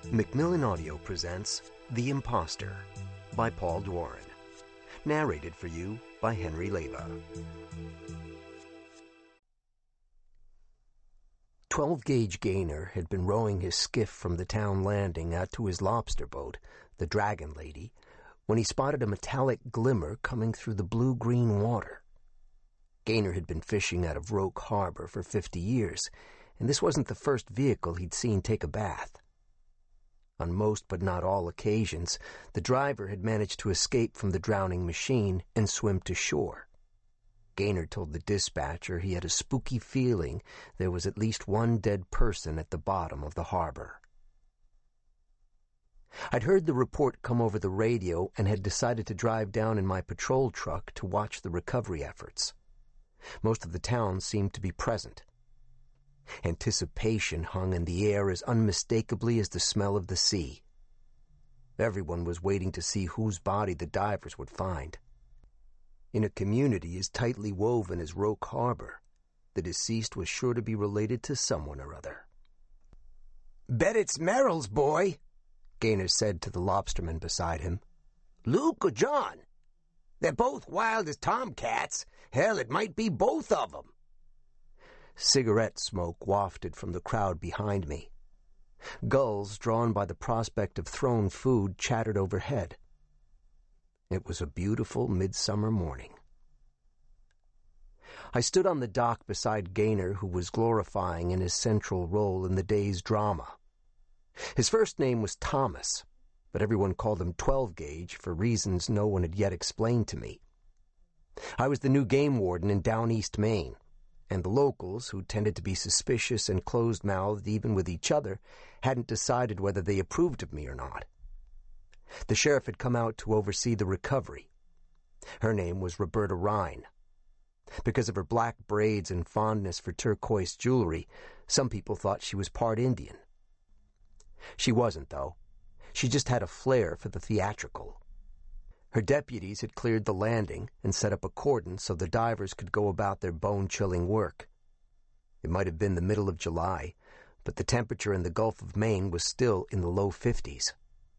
Macmillan Audio presents The Imposter by Paul Dworin. Narrated for you by Henry Leva. 12-gauge Gaynor had been rowing his skiff from the town landing out to his lobster boat, the Dragon Lady, when he spotted a metallic glimmer coming through the blue-green water. Gaynor had been fishing out of Roke Harbor for 50 years, and this wasn't the first vehicle he'd seen take a bath. On most but not all occasions, the driver had managed to escape from the drowning machine and swim to shore. Gaynor told the dispatcher he had a spooky feeling there was at least one dead person at the bottom of the harbor. I'd heard the report come over the radio and had decided to drive down in my patrol truck to watch the recovery efforts. Most of the town seemed to be present. Anticipation hung in the air as unmistakably as the smell of the sea. Everyone was waiting to see whose body the divers would find. In a community as tightly woven as Roke Harbor, the deceased was sure to be related to someone or other. "Bet it's Merrill's boy," Gaynor said to the lobsterman beside him. "Luke or John? They're both wild as tomcats. Hell, it might be both of them." Cigarette smoke wafted from the crowd behind me. Gulls, drawn by the prospect of thrown food, chattered overhead. It was a beautiful midsummer morning. I stood on the dock beside Gaynor, who was glorifying in his central role in the day's drama. His first name was Thomas, but everyone called him 12-gauge for reasons no one had yet explained to me. I was the new game warden in Down East Maine, and the locals, who tended to be suspicious and closed-mouthed even with each other, hadn't decided whether they approved of me or not. The sheriff had come out to oversee the recovery. Her name was Roberta Rhine. Because of her black braids and fondness for turquoise jewelry, some people thought she was part Indian. She wasn't, though. She just had a flair for the theatrical. Her deputies had cleared the landing and set up a cordon so the divers could go about their bone-chilling work. It might have been the middle of July, but the temperature in the Gulf of Maine was still in the low 50s.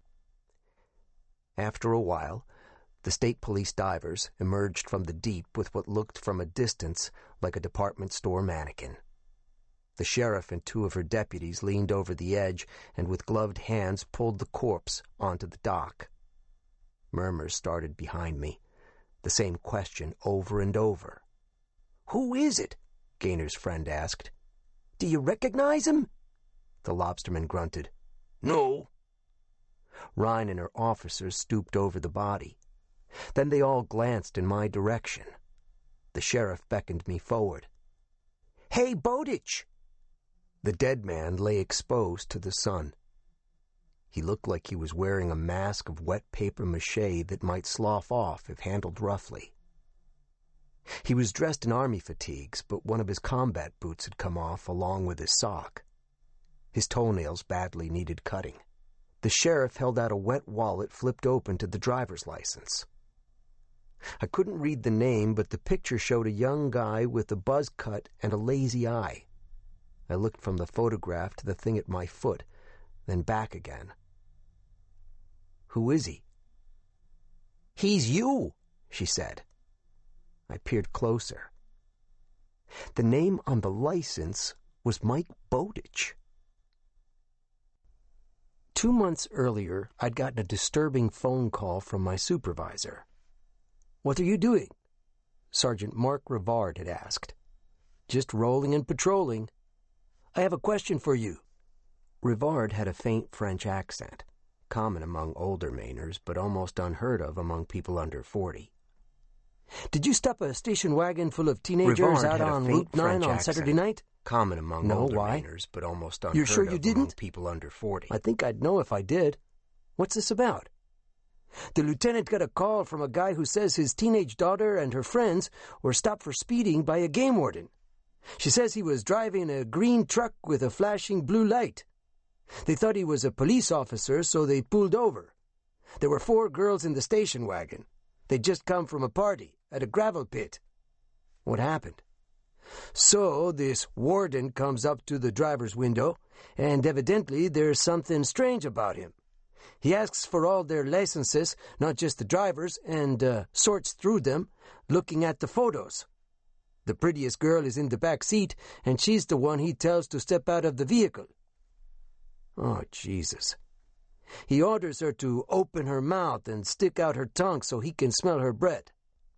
After a while, the state police divers emerged from the deep with what looked from a distance like a department store mannequin. The sheriff and two of her deputies leaned over the edge and with gloved hands pulled the corpse onto the dock. Murmurs started behind me, the same question over and over. "Who is it?" Gaynor's friend asked. "Do you recognize him?" The lobsterman grunted. "No." Rhine and her officers stooped over the body. Then they all glanced in my direction. The sheriff beckoned me forward. "Hey, Bowditch!" The dead man lay exposed to the sun. He looked like he was wearing a mask of wet papier-mâché that might slough off if handled roughly. He was dressed in army fatigues, but one of his combat boots had come off along with his sock. His toenails badly needed cutting. The sheriff held out a wet wallet flipped open to the driver's license. I couldn't read the name, but the picture showed a young guy with a buzz cut and a lazy eye. I looked from the photograph to the thing at my foot, then back again. "Who is he?" "He's you," she said. I peered closer. The name on the license was Mike Bowditch. 2 months earlier, I'd gotten a disturbing phone call from my supervisor. "What are you doing?" Sergeant Mark Rivard had asked. "Just rolling and patrolling." "I have a question for you." Rivard had a faint French accent, common among older Mainers, but almost unheard of among people under 40. "Did you stop a station wagon full of teenagers out on Route 9 on Saturday night?" Common among older Mainers, but almost unheard of among people under 40. "I think I'd know if I did. What's this about?" "The lieutenant got a call from a guy who says his teenage daughter and her friends were stopped for speeding by a game warden. She says he was driving a green truck with a flashing blue light. They thought he was a police officer, so they pulled over. There were 4 girls in the station wagon. They'd just come from a party at a gravel pit." "What happened?" "So this warden comes up to the driver's window and evidently there's something strange about him. He asks for all their licenses, not just the drivers, and sorts through them, looking at the photos. The prettiest girl is in the back seat, and she's the one he tells to step out of the vehicle. Oh, Jesus. He orders her to open her mouth and stick out her tongue so he can smell her breath.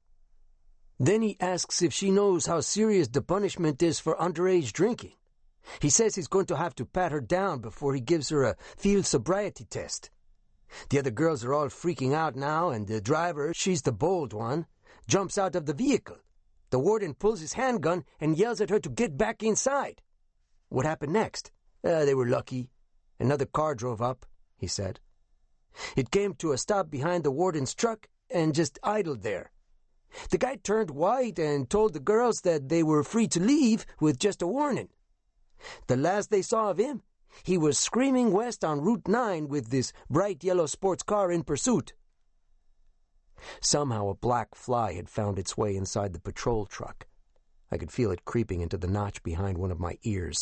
Then he asks if she knows how serious the punishment is for underage drinking. He says he's going to have to pat her down before he gives her a field sobriety test. The other girls are all freaking out now, and the driver, she's the bold one, jumps out of the vehicle. The warden pulls his handgun and yells at her to get back inside. What happened next? They were lucky. Another car drove up, he said. It came to a stop behind the warden's truck and just idled there. The guy turned white and told the girls that they were free to leave with just a warning. The last they saw of him, he was screaming west on Route 9 with this bright yellow sports car in pursuit. Somehow a black fly had found its way inside the patrol truck. I could feel it creeping into the notch behind one of my ears.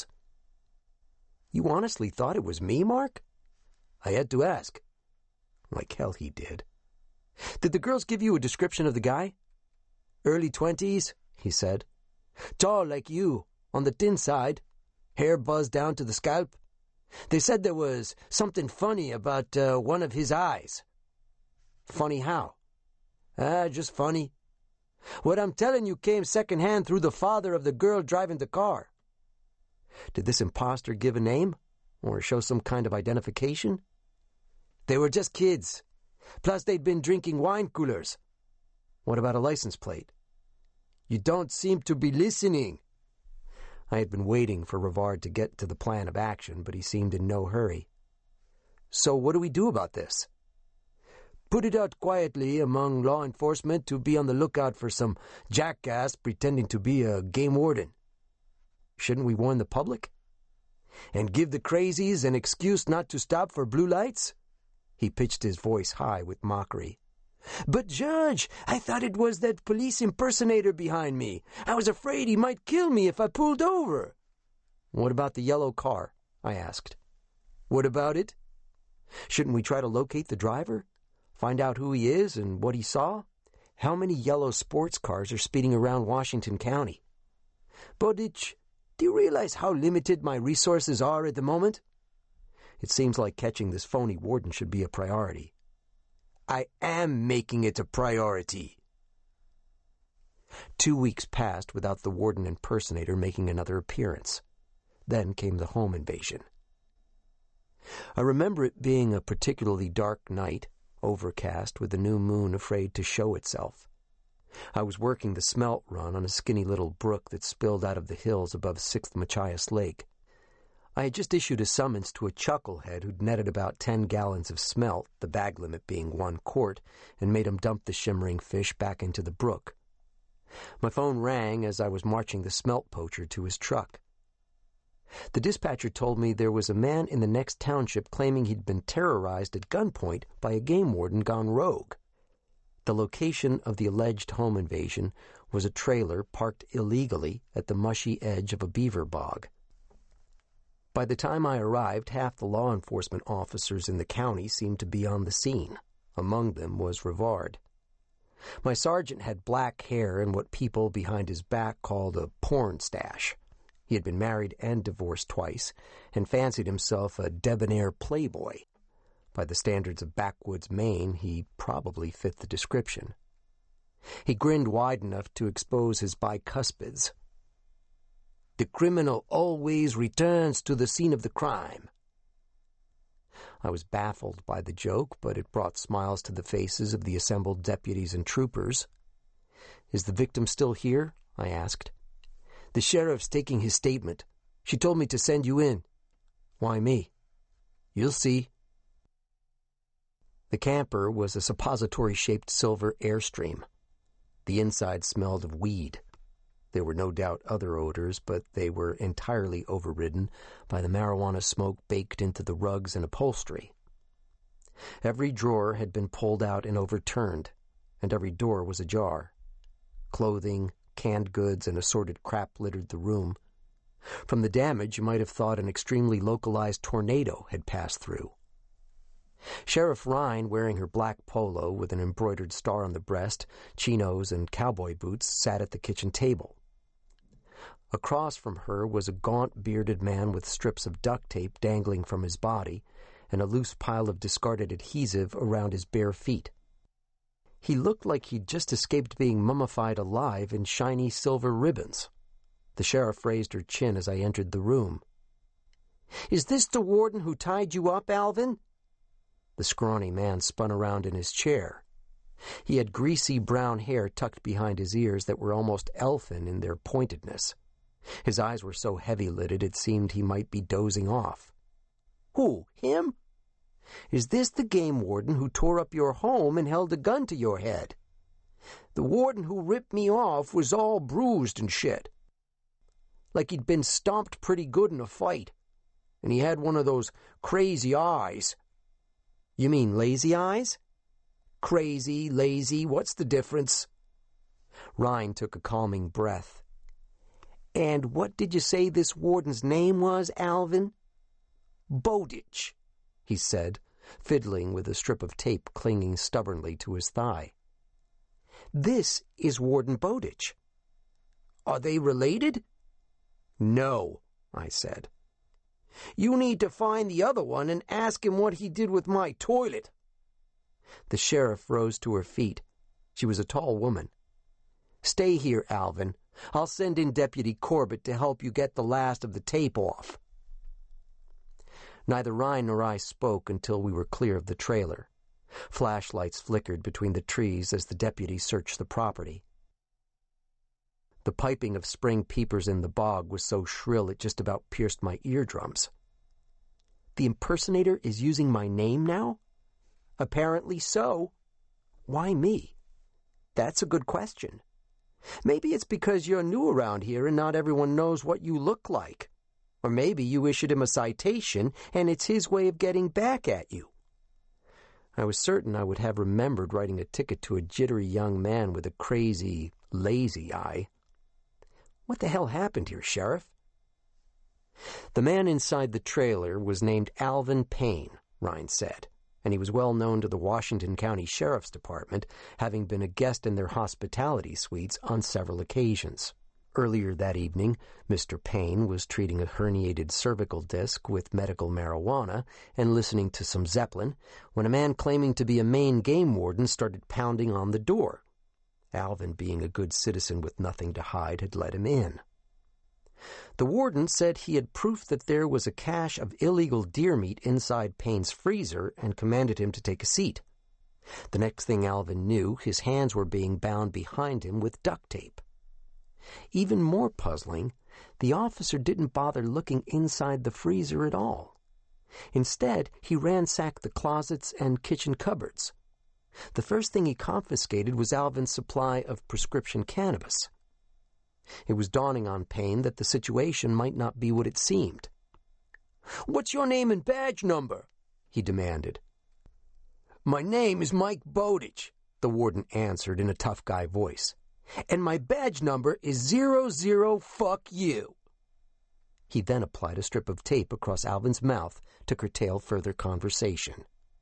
You honestly thought it was me, Mark? I had to ask. Like hell he did. Did the girls give you a description of the guy? Early 20s, he said. Tall like you, on the thin side, hair buzzed down to the scalp. They said there was something funny about one of his eyes. Funny how? Just funny. What I'm telling you came secondhand through the father of the girl driving the car. Did this imposter give a name? Or show some kind of identification? They were just kids. Plus they'd been drinking wine coolers. What about a license plate? You don't seem to be listening. I had been waiting for Rivard to get to the plan of action, but he seemed in no hurry. So what do we do about this? Put it out quietly among law enforcement to be on the lookout for some jackass pretending to be a game warden. Shouldn't we warn the public? And give the crazies an excuse not to stop for blue lights? He pitched his voice high with mockery. But, Judge, I thought it was that police impersonator behind me. I was afraid he might kill me if I pulled over. What about the yellow car? I asked. What about it? Shouldn't we try to locate the driver? Find out who he is and what he saw? How many yellow sports cars are speeding around Washington County? Bowditch, do you realize how limited my resources are at the moment? It seems like catching this phony warden should be a priority. I am making it a priority. 2 weeks passed without the warden impersonator making another appearance. Then came the home invasion. I remember it being a particularly dark night, overcast with the new moon afraid to show itself. I was working the smelt run on a skinny little brook that spilled out of the hills above 6th Machias Lake. I had just issued a summons to a chucklehead who'd netted about 10 gallons of smelt, the bag limit being 1 quart, and made him dump the shimmering fish back into the brook. My phone rang as I was marching the smelt poacher to his truck. The dispatcher told me there was a man in the next township claiming he'd been terrorized at gunpoint by a game warden gone rogue. The location of the alleged home invasion was a trailer parked illegally at the mushy edge of a beaver bog. By the time I arrived, half the law enforcement officers in the county seemed to be on the scene. Among them was Rivard. My sergeant had black hair and what people behind his back called a porn stash. He had been married and divorced twice, and fancied himself a debonair playboy. By the standards of backwoods Maine, he probably fit the description. He grinned wide enough to expose his bicuspids. The criminal always returns to the scene of the crime. I was baffled by the joke, but it brought smiles to the faces of the assembled deputies and troopers. Is the victim still here? I asked. The sheriff's taking his statement. She told me to send you in. Why me? You'll see. The camper was a suppository-shaped silver Airstream. The inside smelled of weed. There were no doubt other odors, but they were entirely overridden by the marijuana smoke baked into the rugs and upholstery. Every drawer had been pulled out and overturned, and every door was ajar. Clothing, canned goods, and assorted crap littered the room. From the damage, you might have thought an extremely localized tornado had passed through. Sheriff Rhine, wearing her black polo with an embroidered star on the breast, chinos, and cowboy boots, sat at the kitchen table. Across from her was a gaunt, bearded man with strips of duct tape dangling from his body and a loose pile of discarded adhesive around his bare feet. He looked like he'd just escaped being mummified alive in shiny silver ribbons. The sheriff raised her chin as I entered the room. "Is this the warden who tied you up, Alvin?" The scrawny man spun around in his chair. He had greasy brown hair tucked behind his ears that were almost elfin in their pointedness. His eyes were so heavy-lidded it seemed he might be dozing off. "Who, him? Is this the game warden who tore up your home and held a gun to your head? The warden who ripped me off was all bruised and shit. Like he'd been stomped pretty good in a fight. And he had one of those crazy eyes." "You mean lazy eyes?" "Crazy, lazy, what's the difference?" Rhine took a calming breath. "And what did you say this warden's name was, Alvin?" "Bowditch," he said, fiddling with a strip of tape clinging stubbornly to his thigh. "This is Warden Bowditch." "Are they related?" "No," I said. "You need to find the other one and ask him what he did with my toilet." The sheriff rose to her feet. She was a tall woman. "Stay here, Alvin. I'll send in Deputy Corbett to help you get the last of the tape off." Neither Rhine nor I spoke until we were clear of the trailer. Flashlights flickered between the trees as the deputy searched the property. The piping of spring peepers in the bog was so shrill it just about pierced my eardrums. "The impersonator is using my name now?" "Apparently so." "Why me?" "That's a good question. Maybe it's because you're new around here and not everyone knows what you look like. Or maybe you issued him a citation and it's his way of getting back at you." I was certain I would have remembered writing a ticket to a jittery young man with a crazy, lazy eye. "What the hell happened here, Sheriff?" The man inside the trailer was named Alvin Payne, Rhine said, and he was well known to the Washington County Sheriff's Department, having been a guest in their hospitality suites on several occasions. Earlier that evening, Mr. Payne was treating a herniated cervical disc with medical marijuana and listening to some Zeppelin when a man claiming to be a Maine game warden started pounding on the door. Alvin, being a good citizen with nothing to hide, had let him in. The warden said he had proof that there was a cache of illegal deer meat inside Payne's freezer and commanded him to take a seat. The next thing Alvin knew, his hands were being bound behind him with duct tape. Even more puzzling, the officer didn't bother looking inside the freezer at all. Instead, he ransacked the closets and kitchen cupboards. The first thing he confiscated was Alvin's supply of prescription cannabis. It was dawning on Payne that the situation might not be what it seemed. "What's your name and badge number?" he demanded. "My name is Mike Bowditch," the warden answered in a tough guy voice. "And my badge number is 00 fuck you." He then applied a strip of tape across Alvin's mouth to curtail further conversation.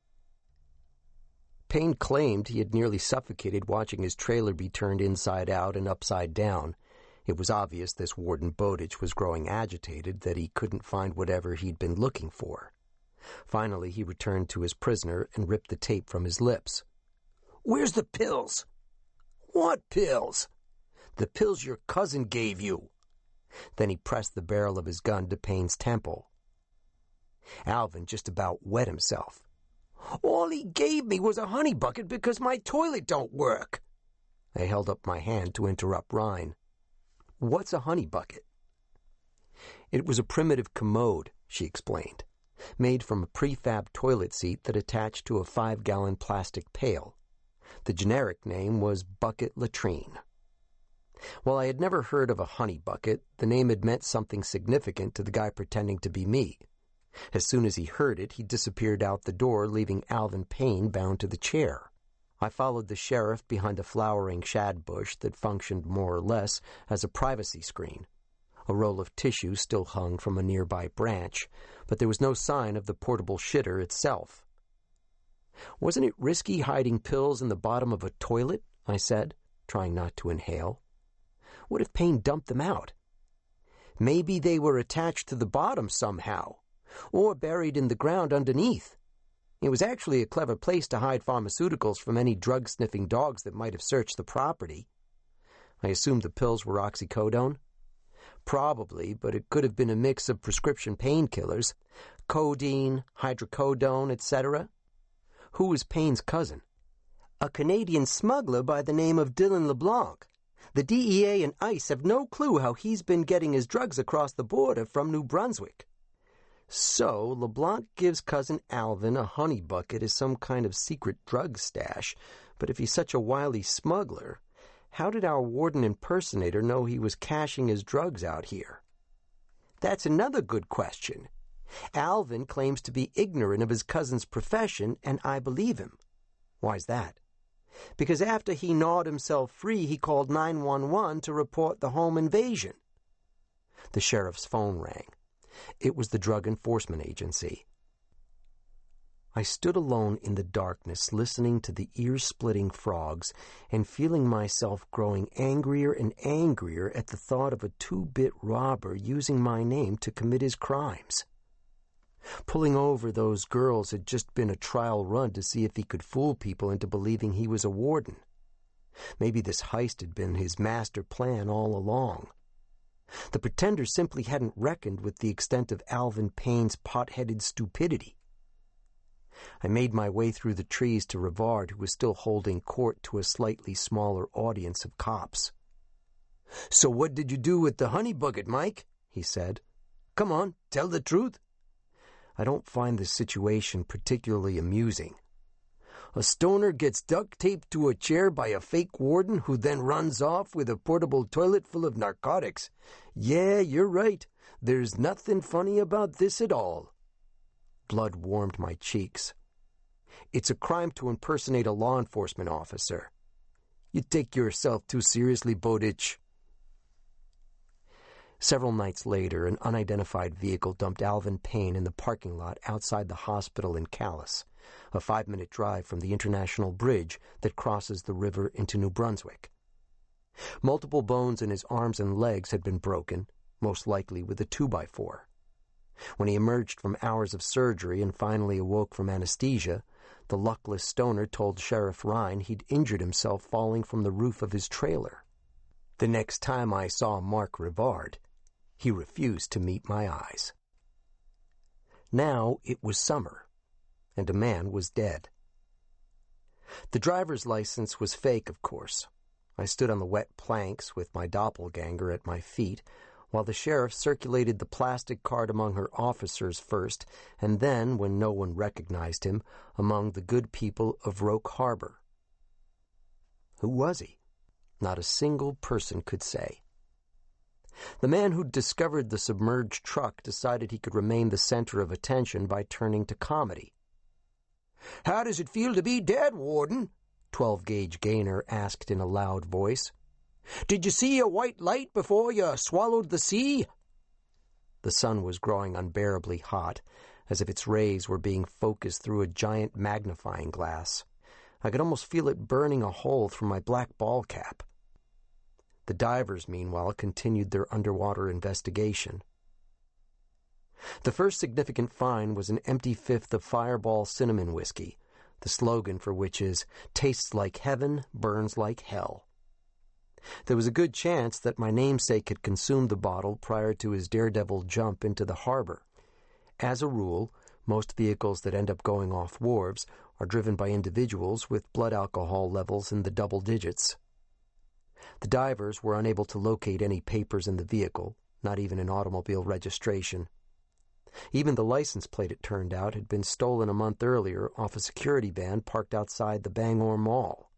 Payne claimed he had nearly suffocated watching his trailer be turned inside out and upside down. It was obvious this Warden Bowditch was growing agitated, that he couldn't find whatever he'd been looking for. Finally, he returned to his prisoner and ripped the tape from his lips. "Where's the pills?" "What pills?" "The pills your cousin gave you." Then he pressed the barrel of his gun to Payne's temple. Alvin just about wet himself. "All he gave me was a honey bucket because my toilet don't work." I held up my hand to interrupt Rhine. "What's a honey bucket?" It was a primitive commode, she explained, made from a prefab toilet seat that attached to a 5-gallon plastic pail. The generic name was bucket latrine. While I had never heard of a honey bucket, the name had meant something significant to the guy pretending to be me. As soon as he heard it, he disappeared out the door, leaving Alvin Payne bound to the chair. I followed the sheriff behind a flowering shad bush that functioned more or less as a privacy screen. A roll of tissue still hung from a nearby branch, but there was no sign of the portable shitter itself. "Wasn't it risky hiding pills in the bottom of a toilet?" I said, trying not to inhale. "What if Payne dumped them out? Maybe they were attached to the bottom somehow, or buried in the ground underneath. It was actually a clever place to hide pharmaceuticals from any drug-sniffing dogs that might have searched the property. I assumed the pills were oxycodone. Probably, but it could have been a mix of prescription painkillers, codeine, hydrocodone, etc. Who was Payne's cousin? A Canadian smuggler by the name of Dylan LeBlanc. The DEA and ICE have no clue how he's been getting his drugs across the border from New Brunswick. So, LeBlanc gives Cousin Alvin a honey bucket as some kind of secret drug stash, but if he's such a wily smuggler, how did our warden impersonator know he was cashing his drugs out here? That's another good question. Alvin claims to be ignorant of his cousin's profession, and I believe him. Why's that? Because after he gnawed himself free, he called 911 to report the home invasion. The sheriff's phone rang. It was the Drug Enforcement Agency. I stood alone in the darkness, listening to the ear-splitting frogs and feeling myself growing angrier and angrier at the thought of a two-bit robber using my name to commit his crimes. Pulling over those girls had just been a trial run to see if he could fool people into believing he was a warden. Maybe this heist had been his master plan all along. The pretender simply hadn't reckoned with the extent of Alvin Payne's pot-headed stupidity. I made my way through the trees to Rivard, who was still holding court to a slightly smaller audience of cops. "So what did you do with the honey bucket, Mike?" he said. "Come on, tell the truth." I don't find this situation particularly amusing. A stoner gets duct taped to a chair by a fake warden who then runs off with a portable toilet full of narcotics. Yeah, you're right. There's nothing funny about this at all. Blood warmed my cheeks. It's a crime to impersonate a law enforcement officer. You take yourself too seriously, Bowditch. Several nights later, an unidentified vehicle dumped Alvin Payne in the parking lot outside the hospital in Calais, a 5-minute drive from the international bridge that crosses the river into New Brunswick. Multiple bones in his arms and legs had been broken, most likely with a 2x4. When he emerged from hours of surgery and finally awoke from anesthesia, the luckless stoner told Sheriff Ryan he'd injured himself falling from the roof of his trailer. The next time I saw Mark Rivard, he refused to meet my eyes. Now it was summer, and a man was dead. The driver's license was fake, of course. I stood on the wet planks with my doppelganger at my feet, while the sheriff circulated the plastic card among her officers first, and then, when no one recognized him, among the good people of Roke Harbor. Who was he? Not a single person could say. The man who'd discovered the submerged truck decided he could remain the center of attention by turning to comedy. "How does it feel to be dead, Warden?" 12-gauge Gaynor asked in a loud voice. "Did you see a white light before you swallowed the sea?" The sun was growing unbearably hot, as if its rays were being focused through a giant magnifying glass. I could almost feel it burning a hole through my black ball cap. The divers, meanwhile, continued their underwater investigation. The first significant find was an empty fifth of Fireball cinnamon whiskey, the slogan for which is, "Tastes like heaven, burns like hell." There was a good chance that my namesake had consumed the bottle prior to his daredevil jump into the harbor. As a rule, most vehicles that end up going off wharves are driven by individuals with blood alcohol levels in the double digits. The divers were unable to locate any papers in the vehicle, not even an automobile registration. Even the license plate, it turned out, had been stolen a month earlier off a security van parked outside the Bangor Mall.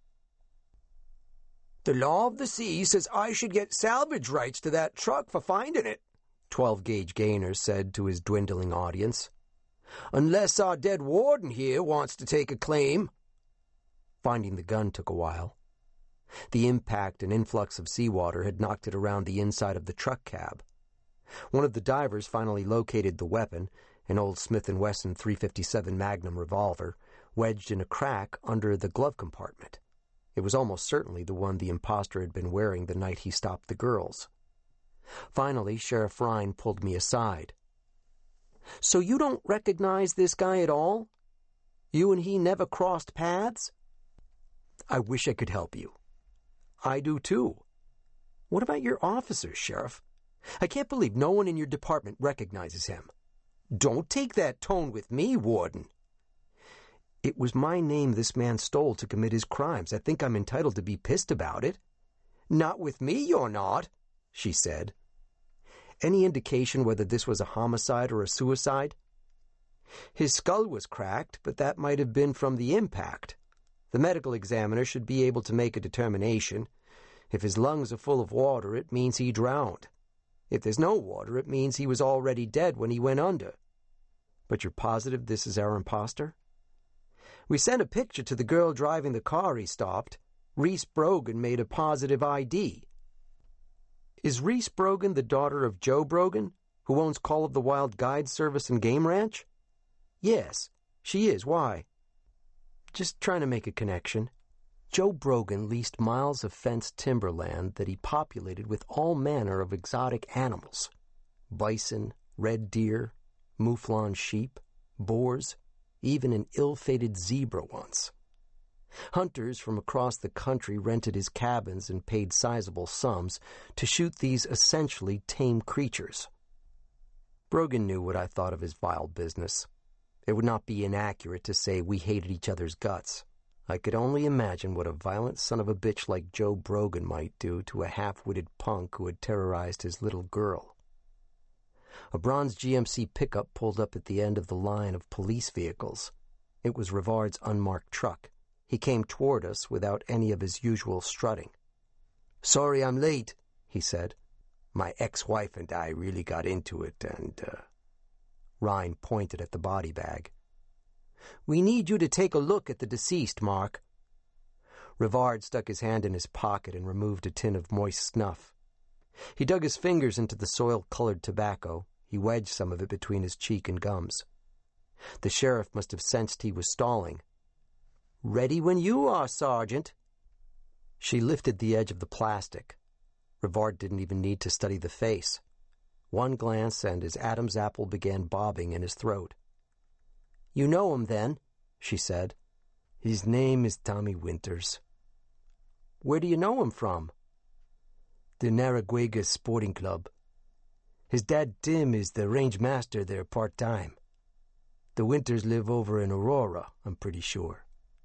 "The law of the sea says I should get salvage rights to that truck for finding it," 12-gauge Gaynor said to his dwindling audience. "Unless our dead warden here wants to take a claim." Finding the gun took a while. The impact and influx of seawater had knocked it around the inside of the truck cab. One of the divers finally located the weapon, an old Smith & Wesson .357 Magnum revolver, wedged in a crack under the glove compartment. It was almost certainly the one the imposter had been wearing the night he stopped the girls. Finally, Sheriff Rhine pulled me aside. "So you don't recognize this guy at all? You and he never crossed paths?" "I wish I could help you." "I do too. What about your officers, Sheriff? I can't believe no one in your department recognizes him." "Don't take that tone with me, Warden." "It was my name this man stole to commit his crimes. I think I'm entitled to be pissed about it." "Not with me, you're not," she said. "Any indication whether this was a homicide or a suicide?" "His skull was cracked, but that might have been from the impact. The medical examiner should be able to make a determination. If his lungs are full of water, it means he drowned. If there's no water, it means he was already dead when he went under." "But you're positive this is our imposter?" "We sent a picture to the girl driving the car he stopped. Reese Brogan made a positive ID." "Is Reese Brogan the daughter of Joe Brogan, who owns Call of the Wild Guide Service and Game Ranch?" "Yes, she is. Why?" "Just trying to make a connection. Joe Brogan leased miles of fenced timberland that he populated with all manner of exotic animals: bison, red deer, mouflon sheep, boars, even an ill-fated zebra once. Hunters from across the country rented his cabins and paid sizable sums to shoot these essentially tame creatures. Brogan knew what I thought of his vile business. It would not be inaccurate to say we hated each other's guts. I could only imagine what a violent son of a bitch like Joe Brogan might do to a half-witted punk who had terrorized his little girl. A bronze GMC pickup pulled up at the end of the line of police vehicles. It was Rivard's unmarked truck. He came toward us without any of his usual strutting. "Sorry I'm late," he said. "My ex-wife and I really got into it, and, Rhine pointed at the body bag. "We need you to take a look at the deceased, Mark." Rivard stuck his hand in his pocket and removed a tin of moist snuff. He dug his fingers into the soil-colored tobacco. He wedged some of it between his cheek and gums. The sheriff must have sensed he was stalling. "Ready when you are, Sergeant." She lifted the edge of the plastic. Rivard didn't even need to study the face. One glance and his Adam's apple began bobbing in his throat. "You know him, then?" she said. "His name is Tommy Winters." "Where do you know him from?" "The Narraguaga Sporting Club. His dad Tim is the range master there part-time. The Winters live over in Aurora, I'm pretty sure."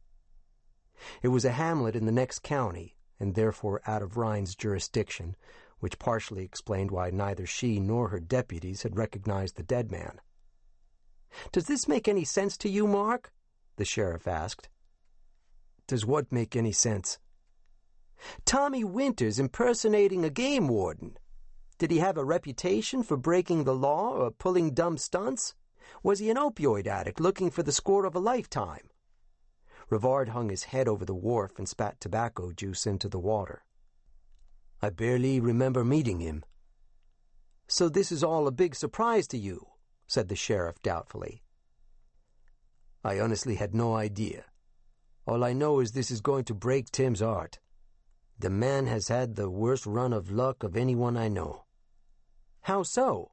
It was a hamlet in the next county, and therefore out of Rhine's jurisdiction, which partially explained why neither she nor her deputies had recognized the dead man. "Does this make any sense to you, Mark?" the sheriff asked. "Does what make any sense?" "Tommy Winters impersonating a game warden. Did he have a reputation for breaking the law or pulling dumb stunts? Was he an opioid addict looking for the score of a lifetime?" Rivard hung his head over the wharf and spat tobacco juice into the water. "I barely remember meeting him." "So this is all a big surprise to you," said the sheriff doubtfully. "I honestly had no idea. All I know is this is going to break Tim's heart. The man has had the worst run of luck of anyone I know." "How so?"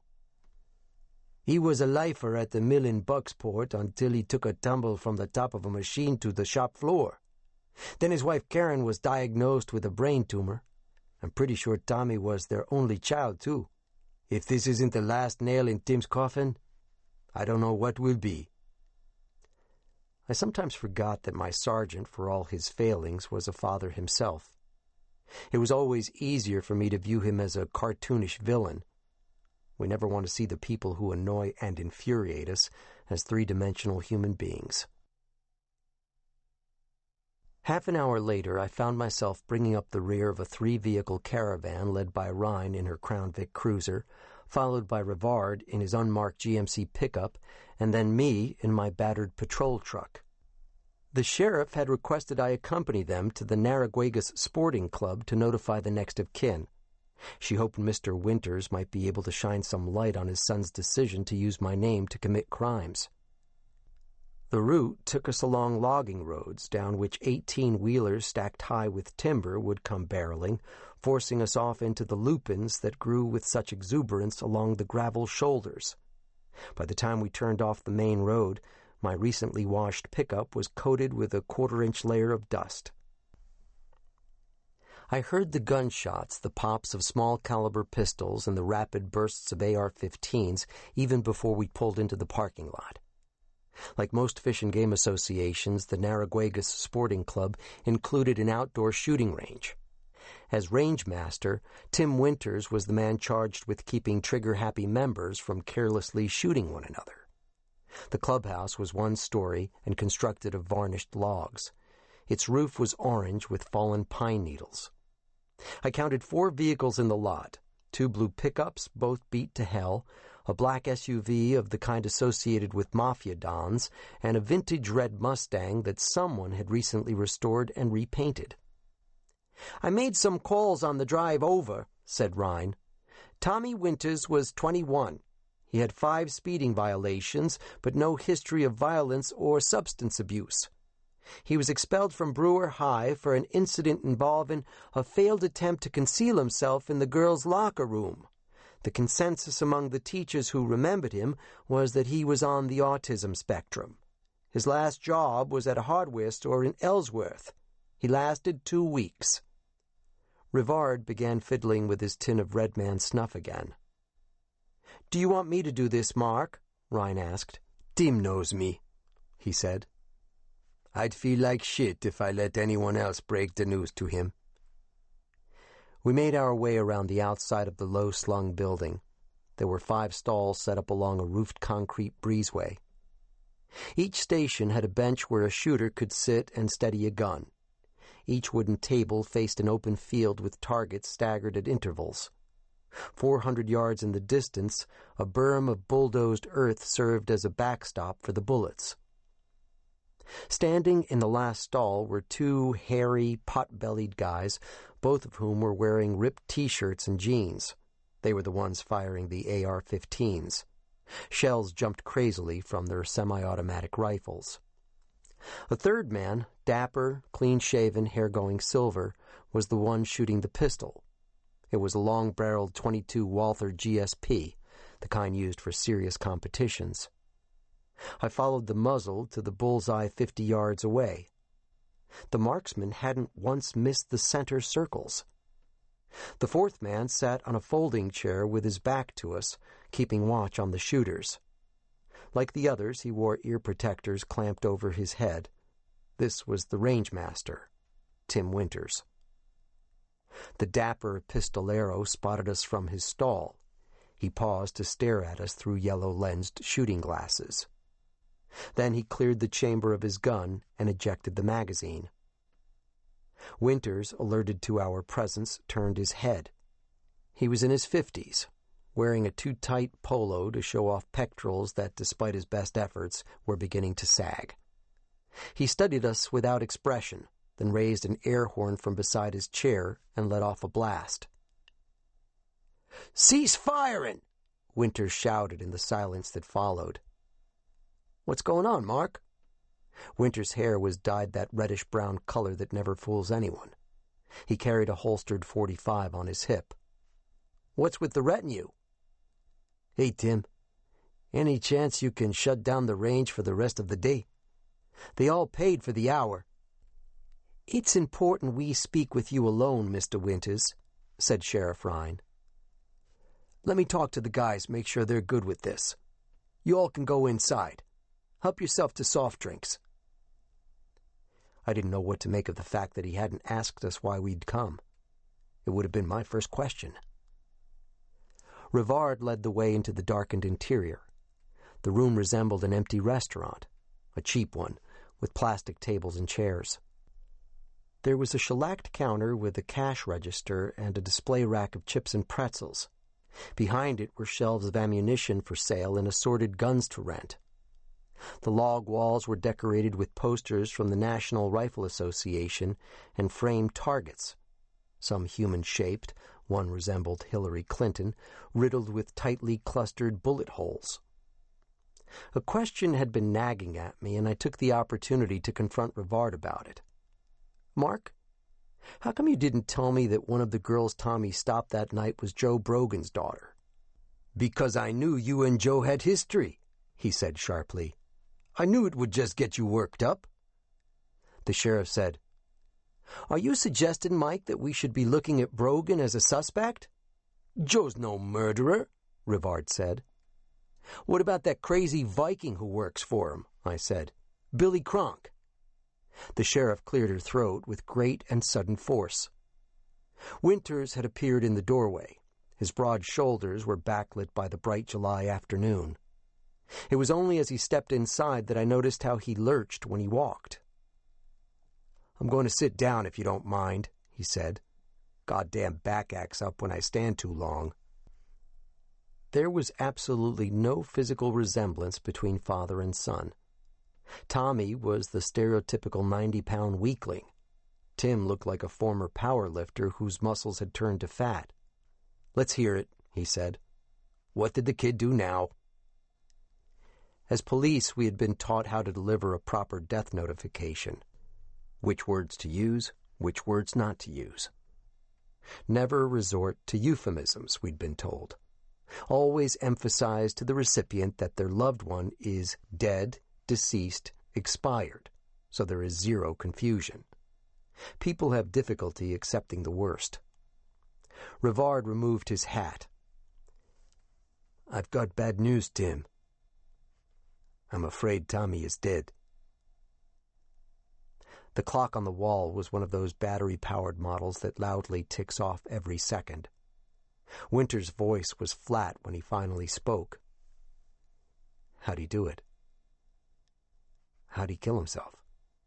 "He was a lifer at the mill in Bucksport until he took a tumble from the top of a machine to the shop floor. Then his wife Karen was diagnosed with a brain tumor. I'm pretty sure Tommy was their only child, too. If this isn't the last nail in Tim's coffin, I don't know what will be." I sometimes forgot that my sergeant, for all his failings, was a father himself. It was always easier for me to view him as a cartoonish villain. We never want to see the people who annoy and infuriate us as three-dimensional human beings. Half an hour later, I found myself bringing up the rear of a three-vehicle caravan led by Rhine in her Crown Vic cruiser, followed by Rivard in his unmarked GMC pickup, and then me in my battered patrol truck. The sheriff had requested I accompany them to the Narraguagus Sporting Club to notify the next of kin. She hoped Mr. Winters might be able to shine some light on his son's decision to use my name to commit crimes. The route took us along logging roads, down which 18-wheelers stacked high with timber would come barreling, forcing us off into the lupins that grew with such exuberance along the gravel shoulders. By the time we turned off the main road, my recently washed pickup was coated with a quarter-inch layer of dust. I heard the gunshots, the pops of small-caliber pistols, and the rapid bursts of AR-15s even before we pulled into the parking lot. Like most fish and game associations, the Narraguagus Sporting Club included an outdoor shooting range. As range master, Tim Winters was the man charged with keeping trigger-happy members from carelessly shooting one another. The clubhouse was one story and constructed of varnished logs. Its roof was orange with fallen pine needles. I counted 4 vehicles in the lot, 2 blue pickups, both beat to hell, a black SUV of the kind associated with mafia dons, and a vintage red Mustang that someone had recently restored and repainted. "I made some calls on the drive over," said Rhine. "Tommy Winters was 21. He had 5 speeding violations, but no history of violence or substance abuse. He was expelled from Brewer High for an incident involving a failed attempt to conceal himself in the girls' locker room. The consensus among the teachers who remembered him was that he was on the autism spectrum. His last job was at a hardware store in Ellsworth. He lasted 2 weeks. Rivard began fiddling with his tin of Red Man snuff again. "Do you want me to do this, Mark?" Rhine asked. "Tim knows me," he said. "I'd feel like shit if I let anyone else break the news to him." We made our way around the outside of the low-slung building. There were 5 stalls set up along a roofed concrete breezeway. Each station had a bench where a shooter could sit and steady a gun. Each wooden table faced an open field with targets staggered at intervals. 400 yards in the distance, a berm of bulldozed earth served as a backstop for the bullets. Standing in the last stall were 2 hairy, pot-bellied guys, both of whom were wearing ripped T-shirts and jeans. They were the ones firing the AR-15s. Shells jumped crazily from their semi-automatic rifles. A third man, dapper, clean-shaven, hair going silver, was the one shooting the pistol. It was a long-barreled .22 Walther GSP, the kind used for serious competitions. I followed the muzzle to the bullseye 50 yards away. The marksman hadn't once missed the center circles. The fourth man sat on a folding chair with his back to us, keeping watch on the shooters. Like the others, he wore ear protectors clamped over his head. This was the range master, Tim Winters. The dapper pistolero spotted us from his stall. He paused to stare at us through yellow-lensed shooting glasses. Then he cleared the chamber of his gun and ejected the magazine. Winters, alerted to our presence, turned his head. He was in his 50s, wearing a too-tight polo to show off pectorals that, despite his best efforts, were beginning to sag. He studied us without expression, then raised an air horn from beside his chair and let off a blast. "Cease firing!" Winters shouted in the silence that followed. "What's going on, Mark?" Winters' hair was dyed that reddish-brown color that never fools anyone. He carried a holstered .45 on his hip. "What's with the retinue?" "Hey, Tim. Any chance you can shut down the range for the rest of the day? They all paid for the hour." "It's important we speak with you alone, Mr. Winters," said Sheriff Rhine. "Let me talk to the guys, make sure they're good with this. You all can go inside. Help yourself to soft drinks." I didn't know what to make of the fact that he hadn't asked us why we'd come. It would have been my first question. Rivard led the way into the darkened interior. The room resembled an empty restaurant, a cheap one, with plastic tables and chairs. There was a shellacked counter with a cash register and a display rack of chips and pretzels. Behind it were shelves of ammunition for sale and assorted guns to rent. The log walls were decorated with posters from the National Rifle Association and framed targets, some human-shaped, one resembled Hillary Clinton, riddled with tightly clustered bullet holes. A question had been nagging at me, and I took the opportunity to confront Rivard about it. "Mark, how come you didn't tell me that one of the girls Tommy stopped that night was Joe Brogan's daughter?" "Because I knew you and Joe had history," he said sharply. "I knew it would just get you worked up." The sheriff said, "Are you suggesting, Mike, that we should be looking at Brogan as a suspect?" "Joe's no murderer," Rivard said. "What about that crazy Viking who works for him?" I said. "Billy Cronk." The sheriff cleared her throat with great and sudden force. Winters had appeared in the doorway. His broad shoulders were backlit by the bright July afternoon. It was only as he stepped inside that I noticed how he lurched when he walked. "I'm going to sit down if you don't mind," he said. "Goddamn back acts up when I stand too long." There was absolutely no physical resemblance between father and son. Tommy was the stereotypical 90-pound weakling. Tim looked like a former power lifter whose muscles had turned to fat. "Let's hear it," he said. "What did the kid do now?" As police, we had been taught how to deliver a proper death notification. Which words to use, which words not to use. Never resort to euphemisms, we'd been told. Always emphasize to the recipient that their loved one is dead, deceased, expired, so there is zero confusion. People have difficulty accepting the worst. Rivard removed his hat. "I've got bad news, Tim. I'm afraid Tommy is dead." The clock on the wall was one of those battery-powered models that loudly ticks off every second. Winter's voice was flat when he finally spoke. "How'd he do it? How'd he kill himself?"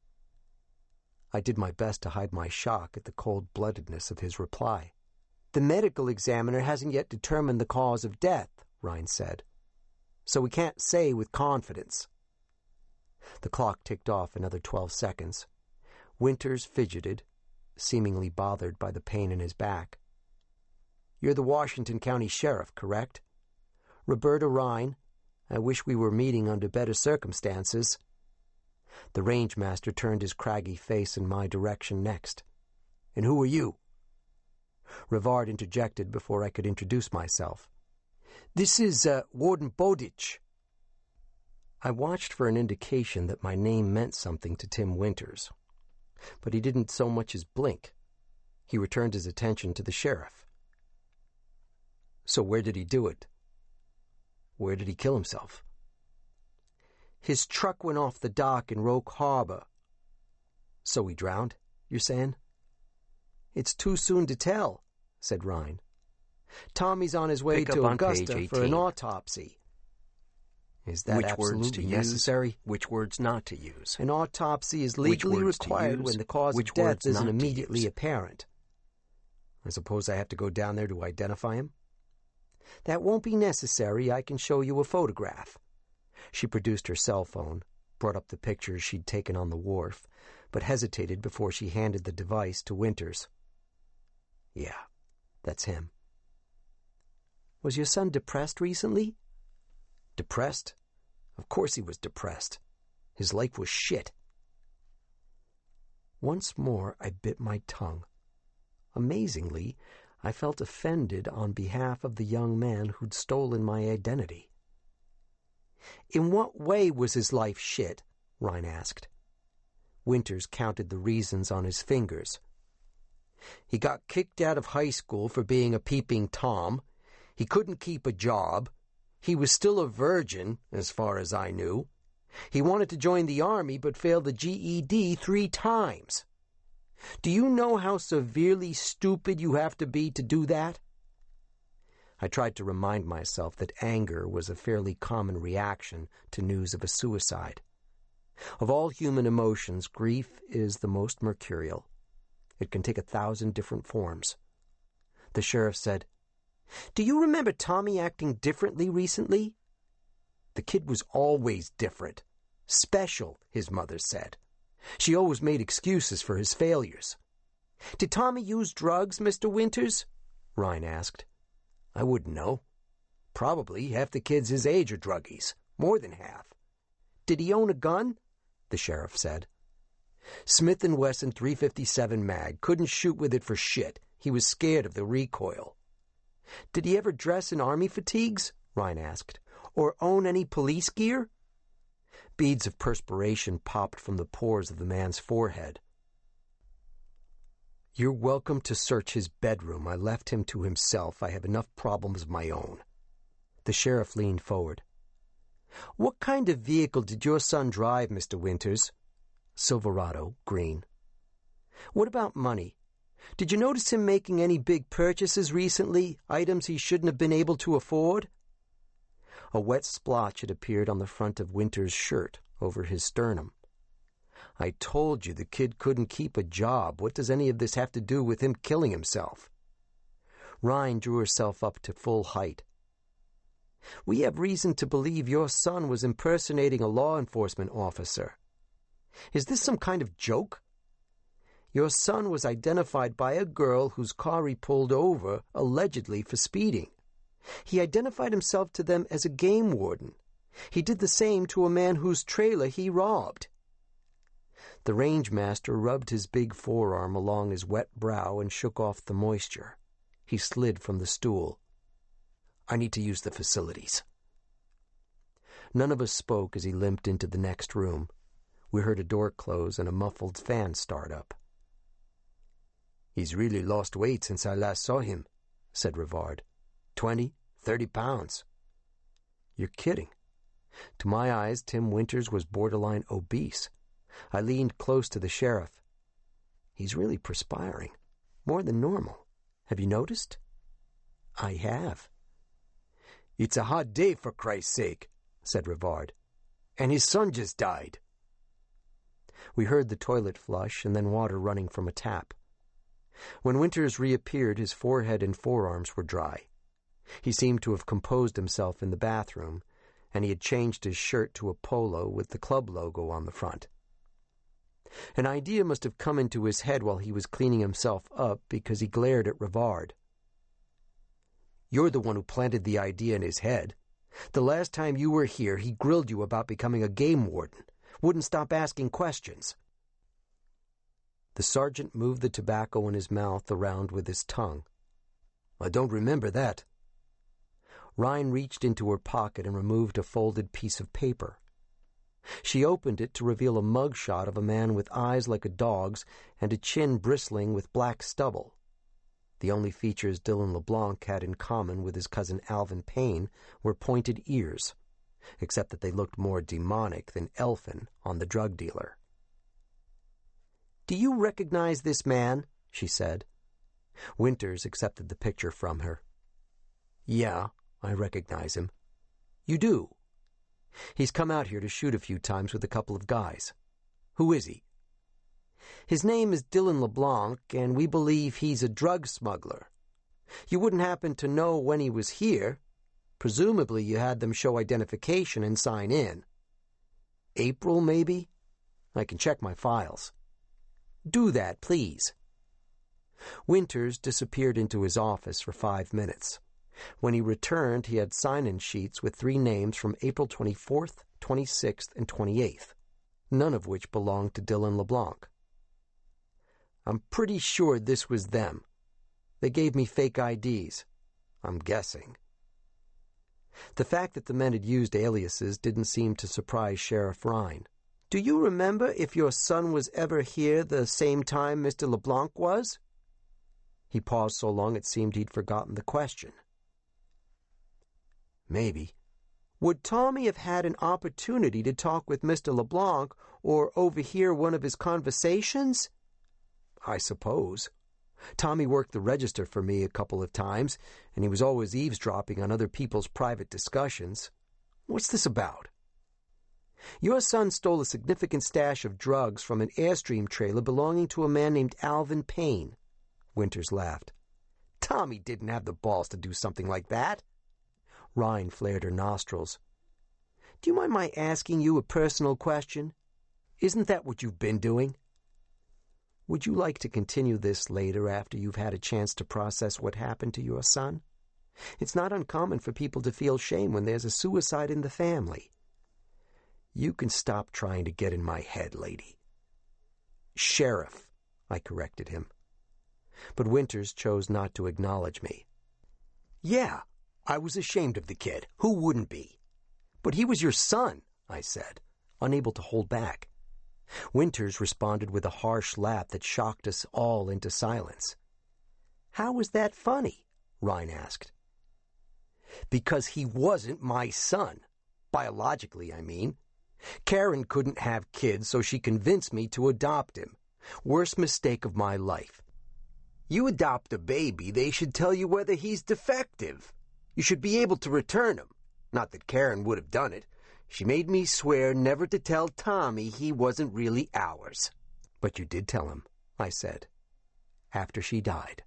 I did my best to hide my shock at the cold-bloodedness of his reply. "The medical examiner hasn't yet determined the cause of death," Rhine said, "so we can't say with confidence." The clock ticked off another 12 seconds. Winters fidgeted, seemingly bothered by the pain in his back. "You're the Washington County Sheriff, correct? Roberta Rhine. I wish we were meeting under better circumstances." The rangemaster turned his craggy face in my direction next. "And who are you?" Rivard interjected before I could introduce myself. "This is Warden Bowditch." I watched for an indication that my name meant something to Tim Winters, but he didn't so much as blink. He returned his attention to the sheriff. "So where did he do it? Where did he kill himself?" "His truck went off the dock in Roque Harbor." "So he drowned, you're saying?" "It's too soon to tell," said Rhine. "Tommy's on his way to Augusta for an autopsy." "Is that absolutely necessary? Which words not to use?" "An autopsy is legally required when the cause of death isn't immediately apparent." "I suppose I have to go down there to identify him?" "That won't be necessary. I can show you a photograph." She produced her cell phone, brought up the pictures she'd taken on the wharf, but hesitated before she handed the device to Winters. "Yeah, that's him." "Was your son depressed recently?" "Depressed? Of course he was depressed. His life was shit." Once more I bit my tongue. Amazingly, I felt offended on behalf of the young man who'd stolen my identity. "In what way was his life shit?" Rhine asked. Winters counted the reasons on his fingers. "He got kicked out of high school for being a peeping Tom. He couldn't keep a job. He was still a virgin, as far as I knew. He wanted to join the army but failed the GED 3 times. Do you know how severely stupid you have to be to do that?" I tried to remind myself that anger was a fairly common reaction to news of a suicide. Of all human emotions, grief is the most mercurial. It can take 1,000 different forms. The sheriff said, "Do you remember Tommy acting differently recently?" "The kid was always different," Special, his mother said. She always made excuses for his failures. Did Tommy use drugs, Mr. Winters? Ryan asked. I wouldn't know. Probably half the kids his age are druggies. More than half. Did he own a gun? The sheriff said. Smith & Wesson .357 mag. Couldn't shoot with it for shit. He was scared of the recoil. Did he ever dress in army fatigues? Ryan asked. Or own any police gear? Beads of perspiration popped from the pores of the man's forehead. You're welcome to search his bedroom. I left him to himself. I have enough problems of my own. The sheriff leaned forward. What kind of vehicle did your son drive, Mr. Winters? Silverado, green. What about money? Did you notice him making any big purchases recently, items he shouldn't have been able to afford? A wet splotch had appeared on the front of Winters' shirt, over his sternum. I told you the kid couldn't keep a job. What does any of this have to do with him killing himself? Ryan drew herself up to full height. We have reason to believe your son was impersonating a law enforcement officer. Is this some kind of joke? Your son was identified by a girl whose car he pulled over, allegedly for speeding. He identified himself to them as a game warden. He did the same to a man whose trailer he robbed. The rangemaster rubbed his big forearm along his wet brow and shook off the moisture. He slid from the stool. I need to use the facilities. None of us spoke as he limped into the next room. We heard a door close and a muffled fan start up. He's really lost weight since I last saw him, said Rivard. 20, 30 pounds. You're kidding. To my eyes, Tim Winters was borderline obese. I leaned close to the sheriff. He's really perspiring. More than normal. Have you noticed? I have. It's a hot day, for Christ's sake, said Rivard. And his son just died. We heard the toilet flush and then water running from a tap. When Winters reappeared, his forehead and forearms were dry. He seemed to have composed himself in the bathroom, and he had changed his shirt to a polo with the club logo on the front. An idea must have come into his head while he was cleaning himself up, because he glared at Rivard. You're the one who planted the idea in his head. The last time you were here, he grilled you about becoming a game warden. Wouldn't stop asking questions. The sergeant moved the tobacco in his mouth around with his tongue. I don't remember that. Ryan reached into her pocket and removed a folded piece of paper. She opened it to reveal a mugshot of a man with eyes like a dog's and a chin bristling with black stubble. The only features Dylan LeBlanc had in common with his cousin Alvin Payne were pointed ears, except that they looked more demonic than elfin on the drug dealer. Do you recognize this man? She said. Winters accepted the picture from her. Yeah, I recognize him. You do? He's come out here to shoot a few times with a couple of guys. Who is he? His name is Dylan LeBlanc, and we believe he's a drug smuggler. You wouldn't happen to know when he was here. Presumably you had them show identification and sign in. April, maybe? I can check my files. Do that, please. Winters disappeared into his office for 5 minutes. When he returned, he had sign-in sheets with 3 names from April 24th, 26th, and 28th, none of which belonged to Dylan LeBlanc. I'm pretty sure this was them. They gave me fake IDs. I'm guessing. The fact that the men had used aliases didn't seem to surprise Sheriff Ryan. Do you remember if your son was ever here the same time Mr. LeBlanc was? He paused so long it seemed he'd forgotten the question. Maybe. Would Tommy have had an opportunity to talk with Mr. LeBlanc or overhear one of his conversations? I suppose. Tommy worked the register for me a couple of times, and he was always eavesdropping on other people's private discussions. What's this about? Your son stole a significant stash of drugs from an Airstream trailer belonging to a man named Alvin Payne. Winters laughed. Tommy didn't have the balls to do something like that. Ryan flared her nostrils. Do you mind my asking you a personal question? Isn't that what you've been doing? Would you like to continue this later after you've had a chance to process what happened to your son? It's not uncommon for people to feel shame when there's a suicide in the family. You can stop trying to get in my head, lady. Sheriff, I corrected him. But Winters chose not to acknowledge me. Yeah, I was ashamed of the kid. Who wouldn't be? But he was your son, I said, unable to hold back. Winters responded with a harsh laugh that shocked us all into silence. How was that funny? Ryan asked. Because he wasn't my son. Biologically, I mean. Karen couldn't have kids, so she convinced me to adopt him. Worst mistake of my life. You adopt a baby, they should tell you whether he's defective. You should be able to return him. Not that Karen would have done it. She made me swear never to tell Tommy he wasn't really ours. But you did tell him, I said, after she died.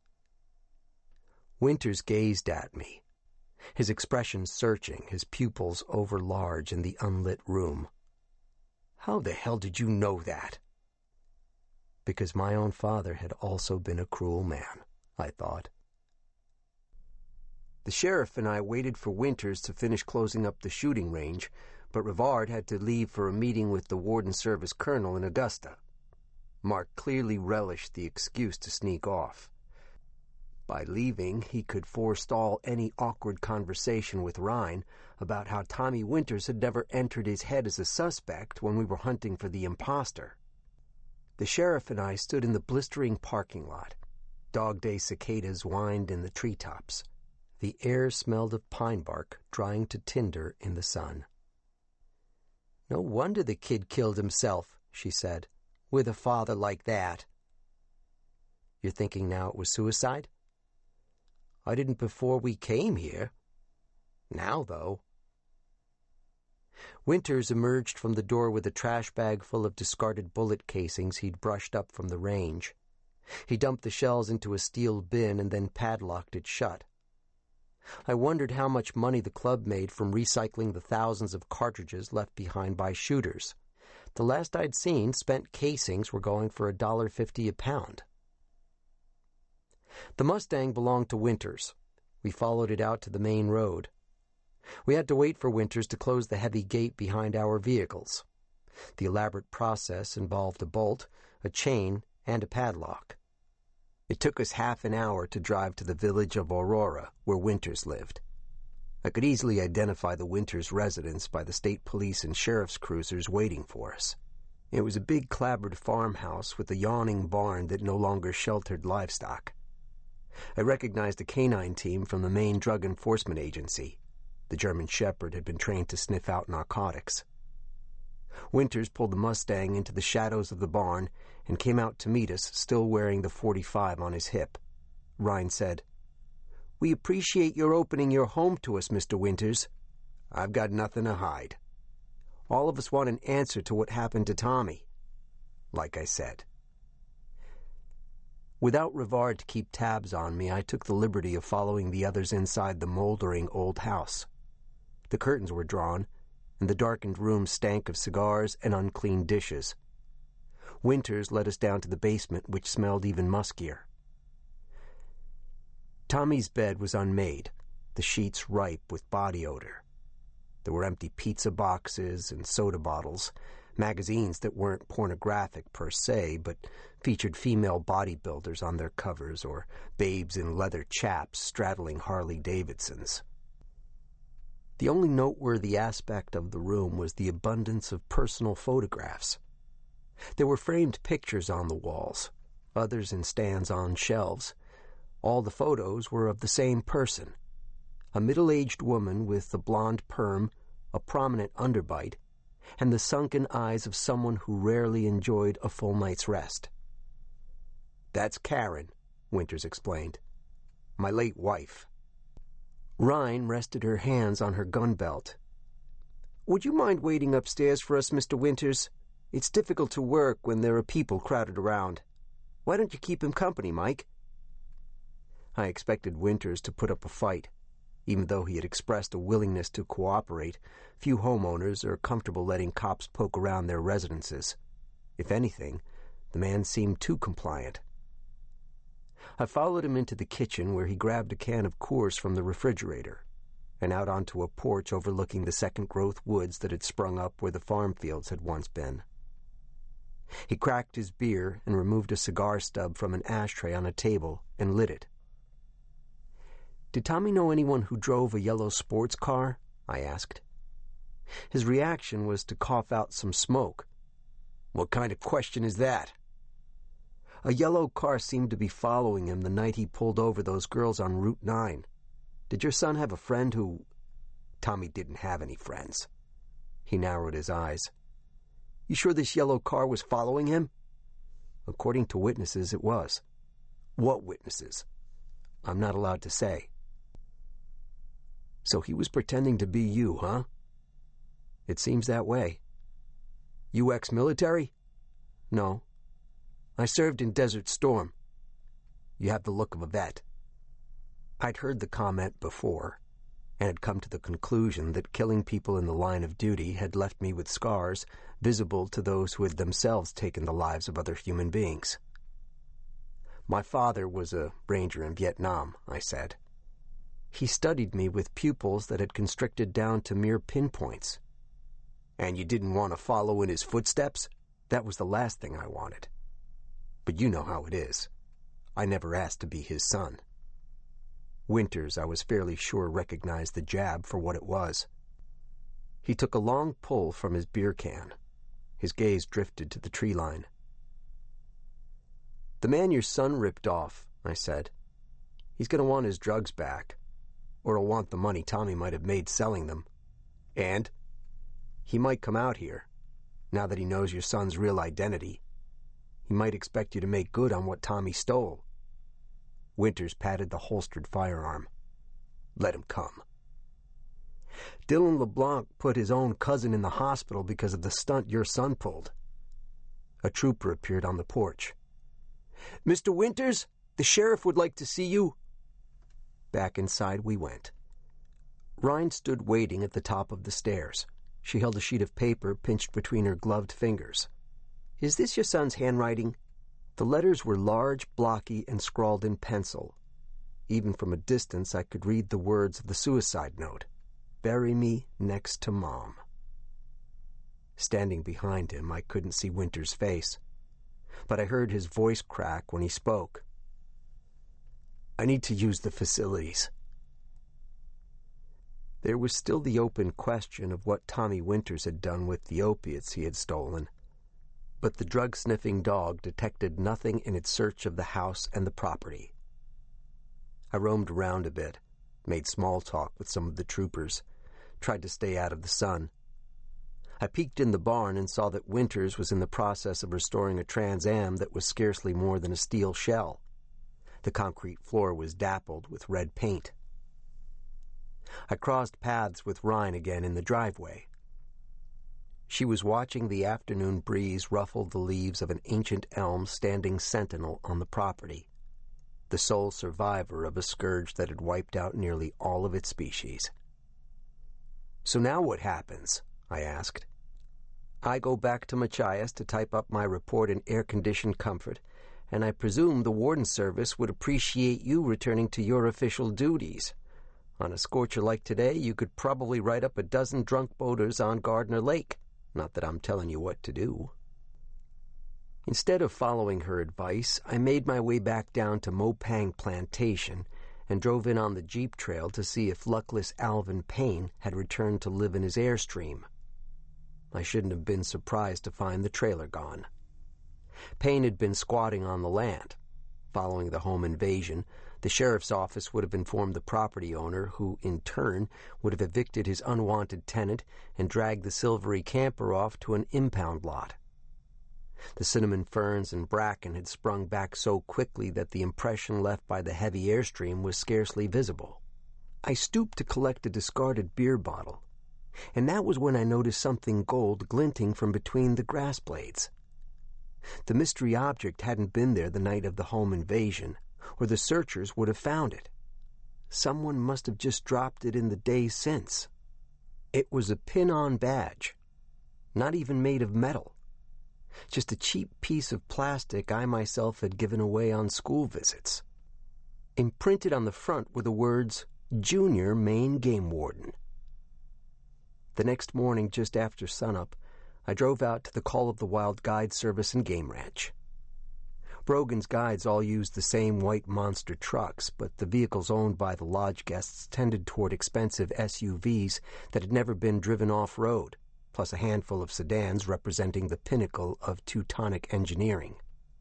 Winters gazed at me, his expression searching, his pupils overlarge in the unlit room. How the hell did you know that? Because my own father had also been a cruel man, I thought. The sheriff and I waited for Winters to finish closing up the shooting range, but Rivard had to leave for a meeting with the Warden Service Colonel in Augusta. Mark clearly relished the excuse to sneak off. By leaving, he could forestall any awkward conversation with Ryan about how Tommy Winters had never entered his head as a suspect when we were hunting for the imposter. The sheriff and I stood in the blistering parking lot. Dog-day cicadas whined in the treetops. The air smelled of pine bark drying to tinder in the sun. No wonder the kid killed himself, she said, with a father like that. You're thinking now it was suicide? I didn't before we came here. Now, though. Winters emerged from the door with a trash bag full of discarded bullet casings he'd brushed up from the range. He dumped the shells into a steel bin and then padlocked it shut. I wondered how much money the club made from recycling the thousands of cartridges left behind by shooters. The last I'd seen, spent casings were going for $1.50 a pound. The Mustang belonged to Winters. We followed it out to the main road. We had to wait for Winters to close the heavy gate behind our vehicles. The elaborate process involved a bolt, a chain, and a padlock. It took us half an hour to drive to the village of Aurora, where Winters lived. I could easily identify the Winters residence by the state police and sheriff's cruisers waiting for us. It was a big clapboard farmhouse with a yawning barn that no longer sheltered livestock. I recognized a canine team from the main drug enforcement agency. The German Shepherd had been trained to sniff out narcotics. Winters pulled the Mustang into the shadows of the barn and came out to meet us, still wearing the .45 on his hip. Ryan said, "We appreciate your opening your home to us, Mr. Winters. I've got nothing to hide. All of us want an answer to what happened to Tommy." Like I said. Without Rivard to keep tabs on me, I took the liberty of following the others inside the moldering old house. The curtains were drawn, and the darkened room stank of cigars and unclean dishes. Winters led us down to the basement, which smelled even muskier. Tommy's bed was unmade, the sheets ripe with body odor. There were empty pizza boxes and soda bottles, magazines that weren't pornographic per se, but featured female bodybuilders on their covers or babes in leather chaps straddling Harley-Davidsons. The only noteworthy aspect of the room was the abundance of personal photographs. There were framed pictures on the walls, others in stands on shelves. All the photos were of the same person, a middle-aged woman with a blonde perm, a prominent underbite, and the sunken eyes of someone who rarely enjoyed a full night's rest. "That's Karen," Winters explained. "My late wife." Ryan rested her hands on her gun belt. "Would you mind waiting upstairs for us, Mr. Winters? It's difficult to work when there are people crowded around. Why don't you keep him company, Mike?" I expected Winters to put up a fight. Even though he had expressed a willingness to cooperate, few homeowners are comfortable letting cops poke around their residences. If anything, the man seemed too compliant. I followed him into the kitchen, where he grabbed a can of Coors from the refrigerator, and out onto a porch overlooking the second-growth woods that had sprung up where the farm fields had once been. He cracked his beer and removed a cigar stub from an ashtray on a table and lit it. "Did Tommy know anyone who drove a yellow sports car?" I asked. His reaction was to cough out some smoke. "What kind of question is that?" "A yellow car seemed to be following him the night he pulled over those girls on Route 9. Did your son have a friend who—" "Tommy didn't have any friends." He narrowed his eyes. "You sure this yellow car was following him?" "According to witnesses, it was." "What witnesses?" "I'm not allowed to say." "So he was pretending to be you, huh?" "It seems that way." "You ex-military?" "No. I served in Desert Storm." "You have the look of a vet." I'd heard the comment before, and had come to the conclusion that killing people in the line of duty had left me with scars visible to those who had themselves taken the lives of other human beings. "My father was a ranger in Vietnam," I said. "He studied me with pupils that had constricted down to mere pinpoints." "And you didn't want to follow in his footsteps?" "That was the last thing I wanted. But you know how it is. I never asked to be his son." Winters, I was fairly sure, recognized the jab for what it was. He took a long pull from his beer can. His gaze drifted to the tree line. "The man your son ripped off," I said. "He's going to want his drugs back. Or he'll want the money Tommy might have made selling them. And he might come out here, now that he knows your son's real identity. He might expect you to make good on what Tommy stole." Winters patted the holstered firearm. "Let him come." "Dylan LeBlanc put his own cousin in the hospital because of the stunt your son pulled." A trooper appeared on the porch. "Mr. Winters, the sheriff would like to see you." Back inside we went. Rhine stood waiting at the top of the stairs. She held a sheet of paper pinched between her gloved fingers. "Is this your son's handwriting?" The letters were large, blocky, and scrawled in pencil. Even from a distance I could read the words of the suicide note. "Bury me next to Mom." Standing behind him, I couldn't see Winter's face, but I heard his voice crack when he spoke. "I need to use the facilities." There was still the open question of what Tommy Winters had done with the opiates he had stolen, but the drug-sniffing dog detected nothing in its search of the house and the property. I roamed around a bit, made small talk with some of the troopers, tried to stay out of the sun. I peeked in the barn and saw that Winters was in the process of restoring a Trans Am that was scarcely more than a steel shell. The concrete floor was dappled with red paint. I crossed paths with Rhine again in the driveway. She was watching the afternoon breeze ruffle the leaves of an ancient elm standing sentinel on the property, the sole survivor of a scourge that had wiped out nearly all of its species. "So now what happens?" I asked. "I go back to Machias to type up my report in air-conditioned comfort, and I presume the Warden Service would appreciate you returning to your official duties. On a scorcher like today, you could probably write up a dozen drunk boaters on Gardner Lake. Not that I'm telling you what to do." Instead of following her advice, I made my way back down to Mopang Plantation and drove in on the Jeep trail to see if luckless Alvin Payne had returned to live in his Airstream. I shouldn't have been surprised to find the trailer gone. Payne had been squatting on the land. Following the home invasion, the sheriff's office would have informed the property owner, who, in turn, would have evicted his unwanted tenant and dragged the silvery camper off to an impound lot. The cinnamon ferns and bracken had sprung back so quickly that the impression left by the heavy Airstream was scarcely visible. I stooped to collect a discarded beer bottle, and that was when I noticed something gold glinting from between the grass blades. The mystery object hadn't been there the night of the home invasion, or the searchers would have found it. someone must have just dropped it in the days since. It was a pin-on badge, not even made of metal. Just a cheap piece of plastic I myself had given away on school visits. Imprinted on the front were the words, Junior Maine Game Warden. The next morning, just after sunup, I drove out to the Call of the Wild Guide Service and Game Ranch. Brogan's guides all used the same white monster trucks, but the vehicles owned by the lodge guests tended toward expensive SUVs that had never been driven off-road, plus a handful of sedans representing the pinnacle of Teutonic engineering.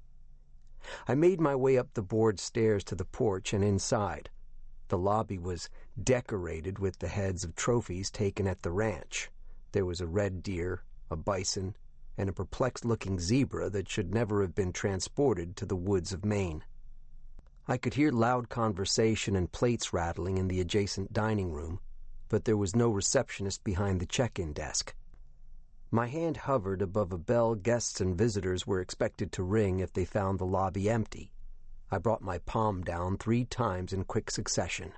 I made my way up the board stairs to the porch and inside. The lobby was decorated with the heads of trophies taken at the ranch. There was a red deer, a bison, and a perplexed-looking zebra that should never have been transported to the woods of Maine. I could hear loud conversation and plates rattling in the adjacent dining room, but there was no receptionist behind the check-in desk. My hand hovered above a bell guests and visitors were expected to ring if they found the lobby empty. I brought my palm down 3 times in quick succession.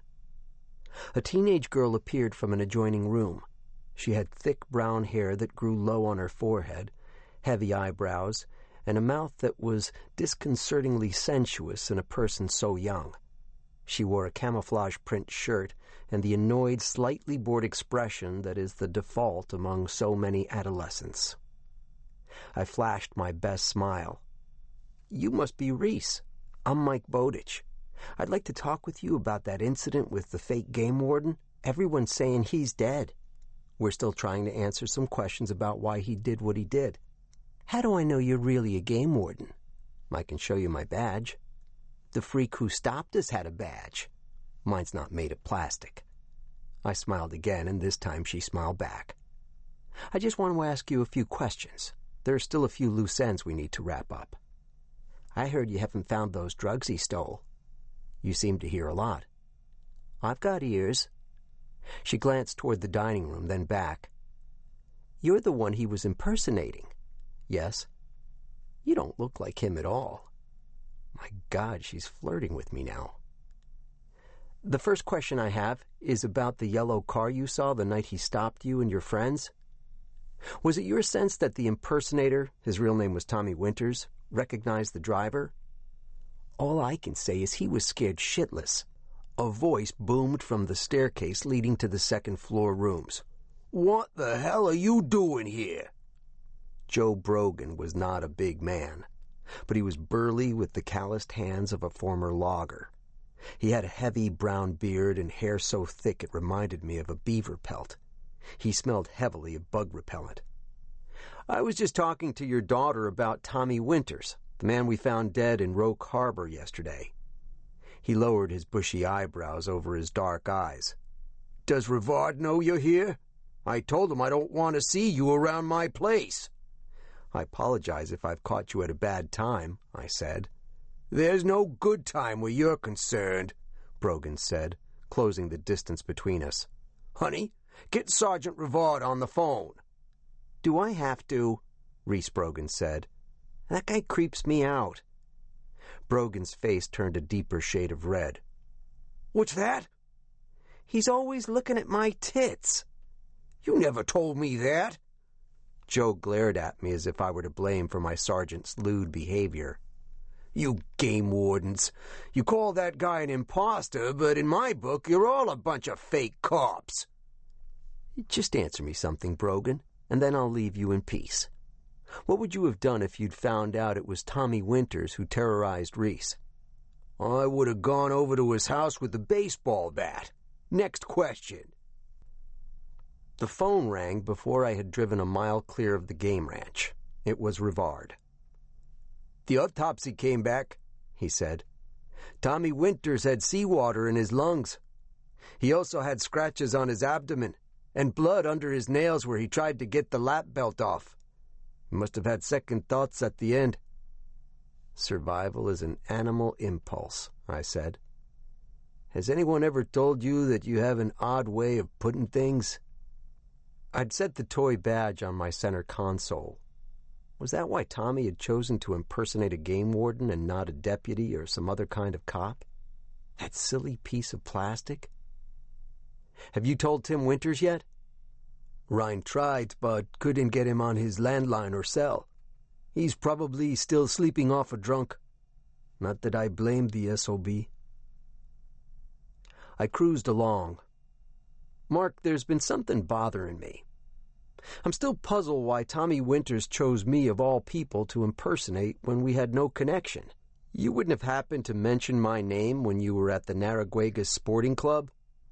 A teenage girl appeared from an adjoining room. She had thick brown hair that grew low on her forehead, heavy eyebrows, and a mouth that was disconcertingly sensuous in a person so young. She wore a camouflage print shirt and the annoyed, slightly bored expression that is the default among so many adolescents. I flashed my best smile. "You must be Reese. I'm Mike Bowditch. I'd like to talk with you about that incident with the fake game warden. Everyone's saying he's dead. We're still trying to answer some questions about why he did what he did. How do I know you're really a game warden? I can show you my badge. The freak who stopped us had a badge. Mine's not made of plastic." I smiled again, and this time she smiled back. "I just want to ask you a few questions. There are still a few loose ends we need to wrap up. I heard you haven't found those drugs he stole. You seem to hear a lot." "I've got ears." She glanced toward the dining room, then back. "You're the one he was impersonating." "Yes." "You don't look like him at all." My God, she's flirting with me now. "The first question I have is about the yellow car you saw the night he stopped you and your friends. Was it your sense that the impersonator, his real name was Tommy Winters, recognized the driver?" "All I can say is he was scared shitless." A voice boomed from the staircase leading to the second-floor rooms. "What the hell are you doing here?" Joe Brogan was not a big man, but he was burly with the calloused hands of a former logger. He had a heavy brown beard and hair so thick it reminded me of a beaver pelt. He smelled heavily of bug repellent. "I was just talking to your daughter about Tommy Winters, the man we found dead in Roke Harbor yesterday." He lowered his bushy eyebrows over his dark eyes. "Does Rivard know you're here? I told him I don't want to see you around my place." "I apologize if I've caught you at a bad time," I said. "There's no good time where you're concerned," Brogan said, closing the distance between us. "Honey, get Sergeant Rivard on the phone." "Do I have to?" Reese Brogan said. "That guy creeps me out." Brogan's face turned a deeper shade of red. "What's that?" "He's always looking at my tits." "You never told me that." Joe glared at me as if I were to blame for my sergeant's lewd behavior. "You game wardens. You call that guy an imposter, but in my book you're all a bunch of fake cops." "Just answer me something, Brogan, and then I'll leave you in peace. What would you have done if you'd found out it was Tommy Winters who terrorized Reese?" "I would have gone over to his house with a baseball bat. Next question." The phone rang before I had driven a mile clear of the game ranch. It was Rivard. "The autopsy came back," he said. "Tommy Winters had seawater in his lungs. He also had scratches on his abdomen and blood under his nails where he tried to get the lap belt off. He must have had second thoughts at the end." "Survival is an animal impulse," I said. "Has anyone ever told you that you have an odd way of putting things?" I'd set the toy badge on my center console. Was that why Tommy had chosen to impersonate a game warden and not a deputy or some other kind of cop? That silly piece of plastic? Have you told Tim Winters yet? Ryan tried, but couldn't get him on his landline or cell. He's probably still sleeping off a drunk. Not that I blame the SOB. I cruised along. Mark, there's been something bothering me. I'm still puzzled why Tommy Winters chose me of all people to impersonate when we had no connection. You wouldn't have happened to mention my name when you were at the Narraguaga Sporting Club?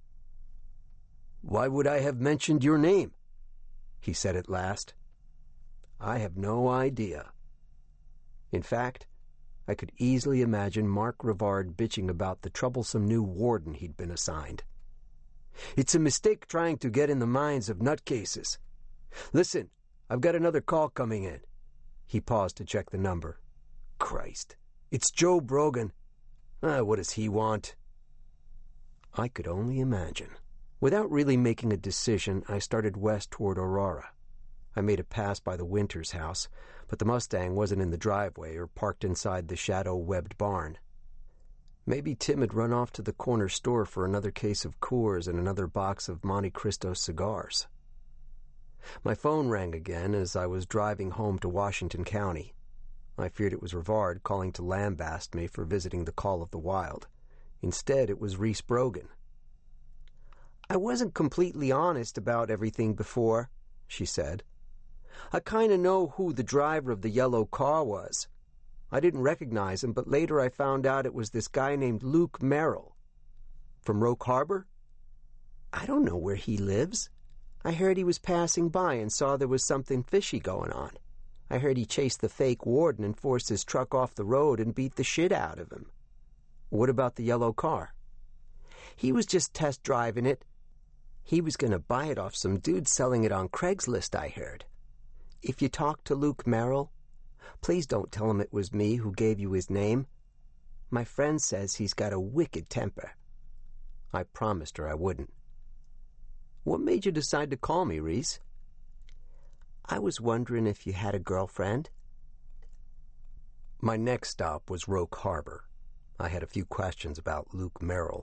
Why would I have mentioned your name? He said at last. I have no idea. In fact, I could easily imagine Mark Rivard bitching about the troublesome new warden he'd been assigned. It's a mistake trying to get in the minds of nutcases. Listen, I've got another call coming in. He paused to check the number. Christ, it's Joe Brogan. What does he want? I could only imagine. Without really making a decision, I started west toward Aurora. I made a pass by the Winters house, but the Mustang wasn't in the driveway or parked inside the shadow-webbed barn. Maybe Tim had run off to the corner store for another case of Coors and another box of Monte Cristo cigars. My phone rang again as I was driving home to Washington County. I feared it was Rivard calling to lambaste me for visiting the Call of the Wild. Instead, it was Reese Brogan. I wasn't completely honest about everything before, she said. I kind of know who the driver of the yellow car was. I didn't recognize him, but later I found out it was this guy named Luke Merrill. From Rogue Harbor? I don't know where he lives. I heard he was passing by and saw there was something fishy going on. I heard he chased the fake warden and forced his truck off the road and beat the shit out of him. What about the yellow car? He was just test driving it. He was going to buy it off some dude selling it on Craigslist, I heard. If you talk to Luke Merrill, please don't tell him it was me who gave you his name. My friend says he's got a wicked temper. I promised her I wouldn't. What made you decide to call me, Reese? I was wondering if you had a girlfriend. My next stop was Rogue Harbor. I had a few questions about Luke Merrill.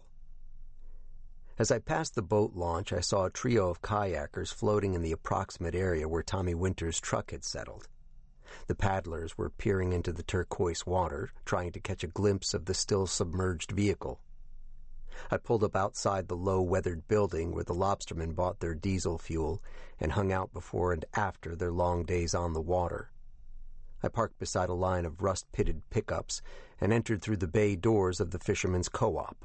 As I passed the boat launch, I saw a trio of kayakers floating in the approximate area where Tommy Winters' truck had settled. The paddlers were peering into the turquoise water, trying to catch a glimpse of the still-submerged vehicle. I pulled up outside the low-weathered building where the lobstermen bought their diesel fuel and hung out before and after their long days on the water. I parked beside a line of rust-pitted pickups and entered through the bay doors of the Fisherman's Co-op.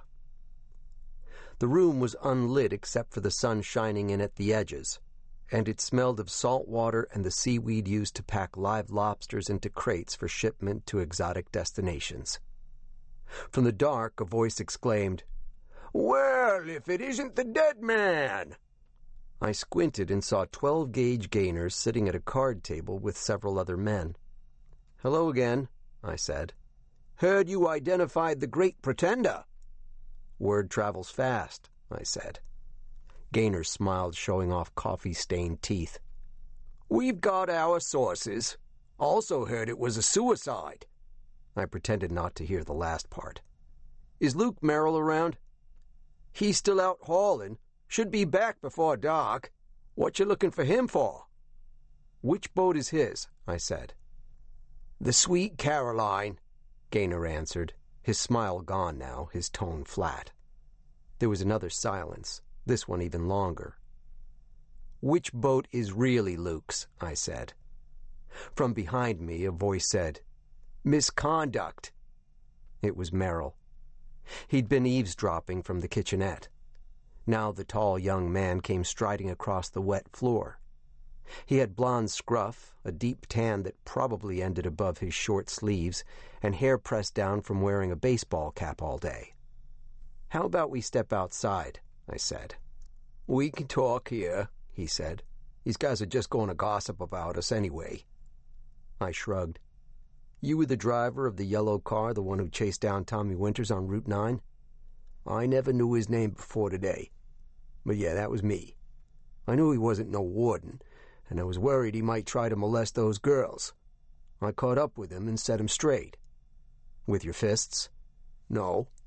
The room was unlit except for the sun shining in at the edges, and it smelled of salt water and the seaweed used to pack live lobsters into crates for shipment to exotic destinations. From the dark, a voice exclaimed, "Well, if it isn't the dead man!" I squinted and saw 12-gauge Gainers sitting at a card table with several other men. "Hello again," I said. "Heard you identified the Great Pretender." "Word travels fast," I said. Gaynor smiled, showing off coffee-stained teeth. "We've got our sources. Also heard it was a suicide." I pretended not to hear the last part. "Is Luke Merrill around?" "He's still out hauling. Should be back before dark. What you looking for him for?" "Which boat is his?" I said. "The Sweet Caroline," Gaynor answered, his smile gone now, his tone flat. There was another silence, this one even longer. "Which boat is really Luke's?" I said. From behind me, a voice said, "Misconduct." It was Merrill. He'd been eavesdropping from the kitchenette. Now the tall young man came striding across the wet floor. He had blonde scruff, a deep tan that probably ended above his short sleeves, and hair pressed down from wearing a baseball cap all day. "How about we step outside?" I said. "We can talk here," he said. "These guys are just going to gossip about us anyway." I shrugged. "You were the driver of the yellow car, the one who chased down Tommy Winters on Route 9? "I never knew his name before today. But yeah, that was me. I knew he wasn't no warden, and I was worried he might try to molest those girls. I caught up with him and set him straight." "With your fists?" "No.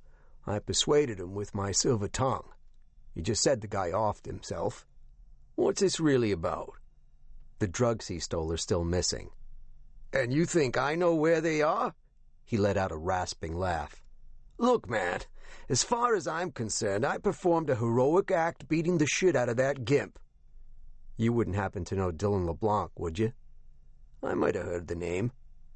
I persuaded him with my silver tongue. He just said the guy offed himself. What's this really about? The drugs he stole are still missing. And you think I know where they are? He let out a rasping laugh. Look, man, as far as I'm concerned, I performed a heroic act beating the shit out of that gimp. You wouldn't happen to know Dylan LeBlanc, would you? I might have heard the name.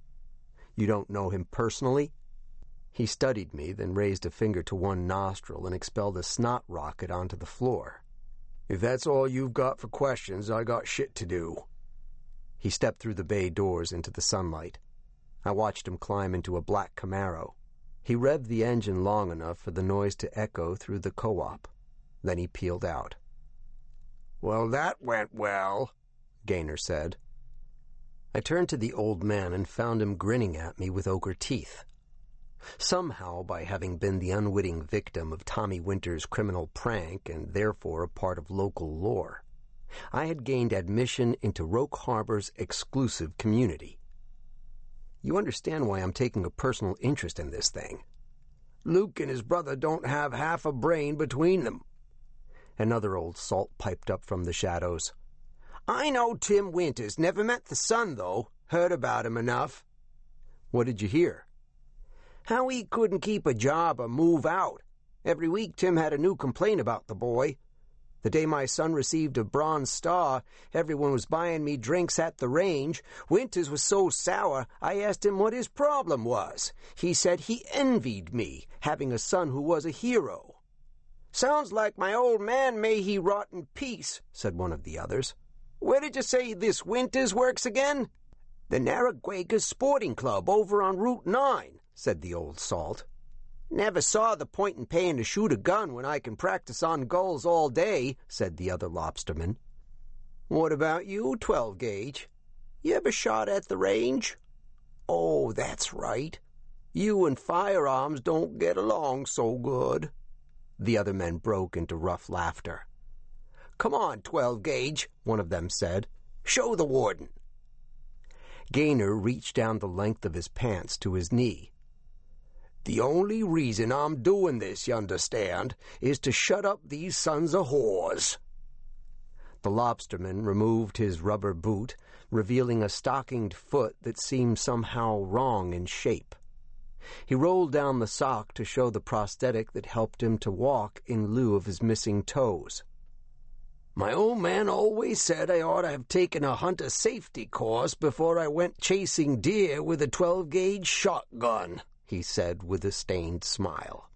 You don't know him personally? He studied me, then raised a finger to one nostril and expelled a snot rocket onto the floor. If that's all you've got for questions, I got shit to do. He stepped through the bay doors into the sunlight. I watched him climb into a black Camaro. He revved the engine long enough for the noise to echo through the co-op. Then he peeled out. Well, that went well, Gaynor said. I turned to the old man and found him grinning at me with ochre teeth. Somehow, by having been the unwitting victim of Tommy Winter's criminal prank and therefore a part of local lore, I had gained admission into Roke Harbor's exclusive community. You understand why I'm taking a personal interest in this thing. Luke and his brother don't have half a brain between them. Another old salt piped up from the shadows. I know Tim Winters. Never met the son, though. Heard about him enough. What did you hear? How he couldn't keep a job or move out. Every week Tim had a new complaint about the boy. The day my son received a Bronze Star, everyone was buying me drinks at the range. Winters was so sour, I asked him what his problem was. He said he envied me, having a son who was a hero. Sounds like my old man, may he rot in peace, said one of the others. Where did you say this Winters works again? The Narraguaga Sporting Club over on Route 9, said the old salt. Never saw the point in paying to shoot a gun when I can practice on gulls all day, said the other lobsterman. What about you, 12-gauge? You ever shot at the range? Oh, that's right. You and firearms don't get along so good. The other men broke into rough laughter. Come on, 12-gauge, one of them said. Show the warden. Gaynor reached down the length of his pants to his knee. The only reason I'm doing this, you understand, is to shut up these sons of whores. The lobsterman removed his rubber boot, revealing a stockinged foot that seemed somehow wrong in shape. He rolled down the sock to show the prosthetic that helped him to walk in lieu of his missing toes. My old man always said I ought to have taken a hunter safety course before I went chasing deer with a 12-gauge shotgun, he said with a stained smile.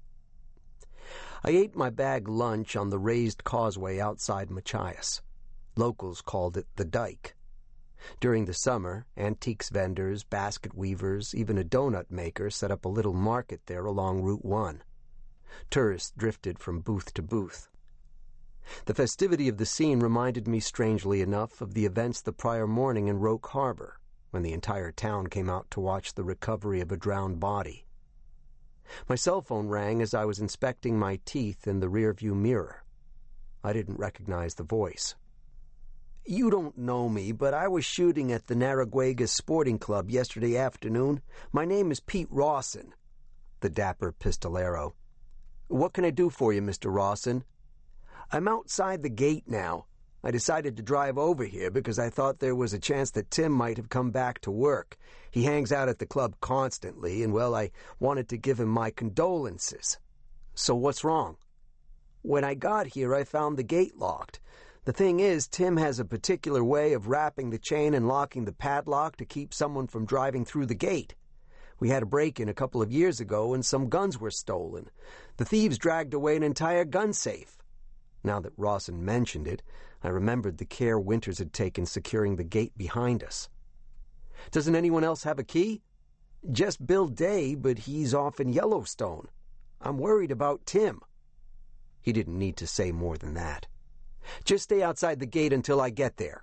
I ate my bag lunch on the raised causeway outside Machias. Locals called it the Dike. During the summer, antiques vendors, basket weavers, even a donut maker set up a little market there along Route 1. Tourists drifted from booth to booth. The festivity of the scene reminded me, strangely enough, of the events the prior morning in Roke Harbor, when the entire town came out to watch the recovery of a drowned body. My cell phone rang as I was inspecting my teeth in the rearview mirror. I didn't recognize the voice. You don't know me, but I was shooting at the Narraguaga Sporting Club yesterday afternoon. My name is Pete Rawson, the dapper pistolero. What can I do for you, Mr. Rawson? I'm outside the gate now. I decided to drive over here because I thought there was a chance that Tim might have come back to work. He hangs out at the club constantly, and, well, I wanted to give him my condolences. So what's wrong? When I got here, I found the gate locked. The thing is, Tim has a particular way of wrapping the chain and locking the padlock to keep someone from driving through the gate. We had a break-in a couple of years ago, and some guns were stolen. The thieves dragged away an entire gun safe. Now that Rawson mentioned it, I remembered the care Winters had taken securing the gate behind us. Doesn't anyone else have a key? Just Bill Day, but he's off in Yellowstone. I'm worried about Tim. He didn't need to say more than that. Just stay outside the gate until I get there.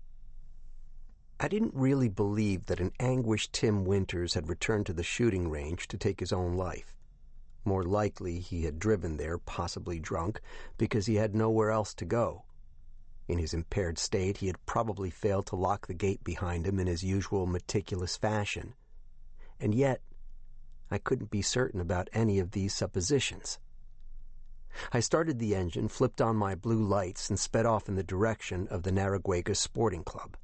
I didn't really believe that an anguished Tim Winters had returned to the shooting range to take his own life. More likely he had driven there, possibly drunk, because he had nowhere else to go. In his impaired state, he had probably failed to lock the gate behind him in his usual meticulous fashion. And yet, I couldn't be certain about any of these suppositions. I started the engine, flipped on my blue lights, and sped off in the direction of the Narraguaga Sporting Club.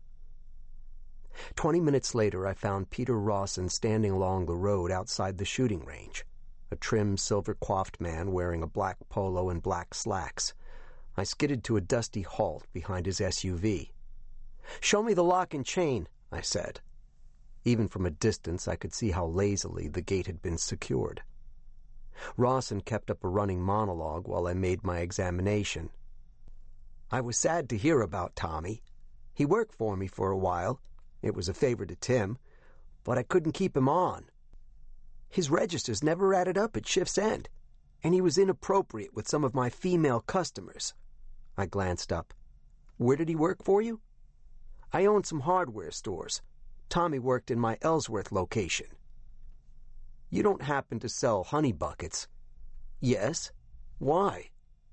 20 minutes later, I found Peter Rawson standing along the road outside the shooting range, a trim, silver-coiffed man wearing a black polo and black slacks. I skidded to a dusty halt behind his SUV. "Show me the lock and chain," I said. Even from a distance, I could see how lazily the gate had been secured. Rawson kept up a running monologue while I made my examination. "I was sad to hear about Tommy. He worked for me for a while. It was a favor to Tim, but I couldn't keep him on. His registers never added up at shift's end, and he was inappropriate with some of my female customers." I glanced up. "Where did he work for you?" "I owned some hardware stores. Tommy worked in my Ellsworth location." "You don't happen to sell honey buckets?" "Yes. Why?"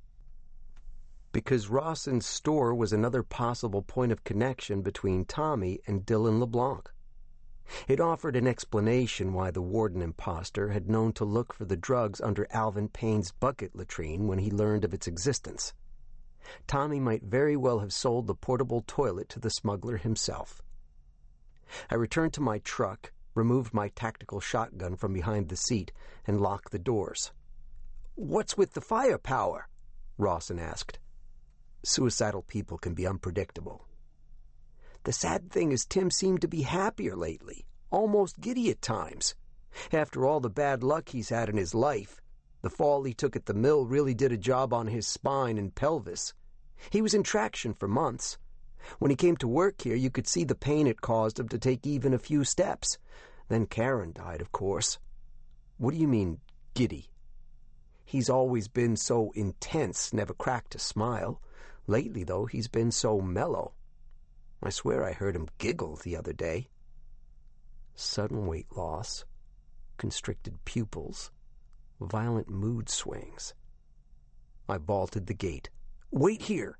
Because Rawson's store was another possible point of connection between Tommy and Dylan LeBlanc. It offered an explanation why the warden imposter had known to look for the drugs under Alvin Payne's bucket latrine when he learned of its existence. Tommy might very well have sold the portable toilet to the smuggler himself. I returned to my truck, removed my tactical shotgun from behind the seat, and locked the doors. "What's with the firepower?" Rawson asked. "Suicidal people can be unpredictable." "The sad thing is Tim seemed to be happier lately, almost giddy at times. After all the bad luck he's had in his life, the fall he took at the mill really did a job on his spine and pelvis. He was in traction for months. When he came to work here, you could see the pain it caused him to take even a few steps. Then Karen died, of course." "What do you mean, giddy?" "He's always been so intense, never cracked a smile. Lately, though, he's been so mellow. I swear I heard him giggle the other day." Sudden weight loss, constricted pupils, violent mood swings. I vaulted the gate. "Wait here!"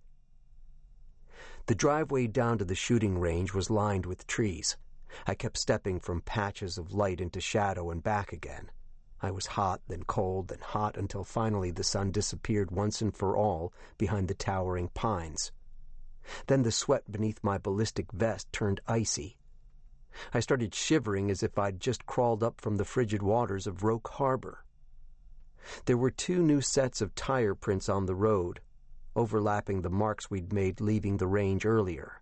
The driveway down to the shooting range was lined with trees. I kept stepping from patches of light into shadow and back again. I was hot, then cold, then hot, until finally the sun disappeared once and for all behind the towering pines. Then the sweat beneath my ballistic vest turned icy. I started shivering as if I'd just crawled up from the frigid waters of Roke Harbor. There were 2 new sets of tire prints on the road, overlapping the marks we'd made leaving the range earlier.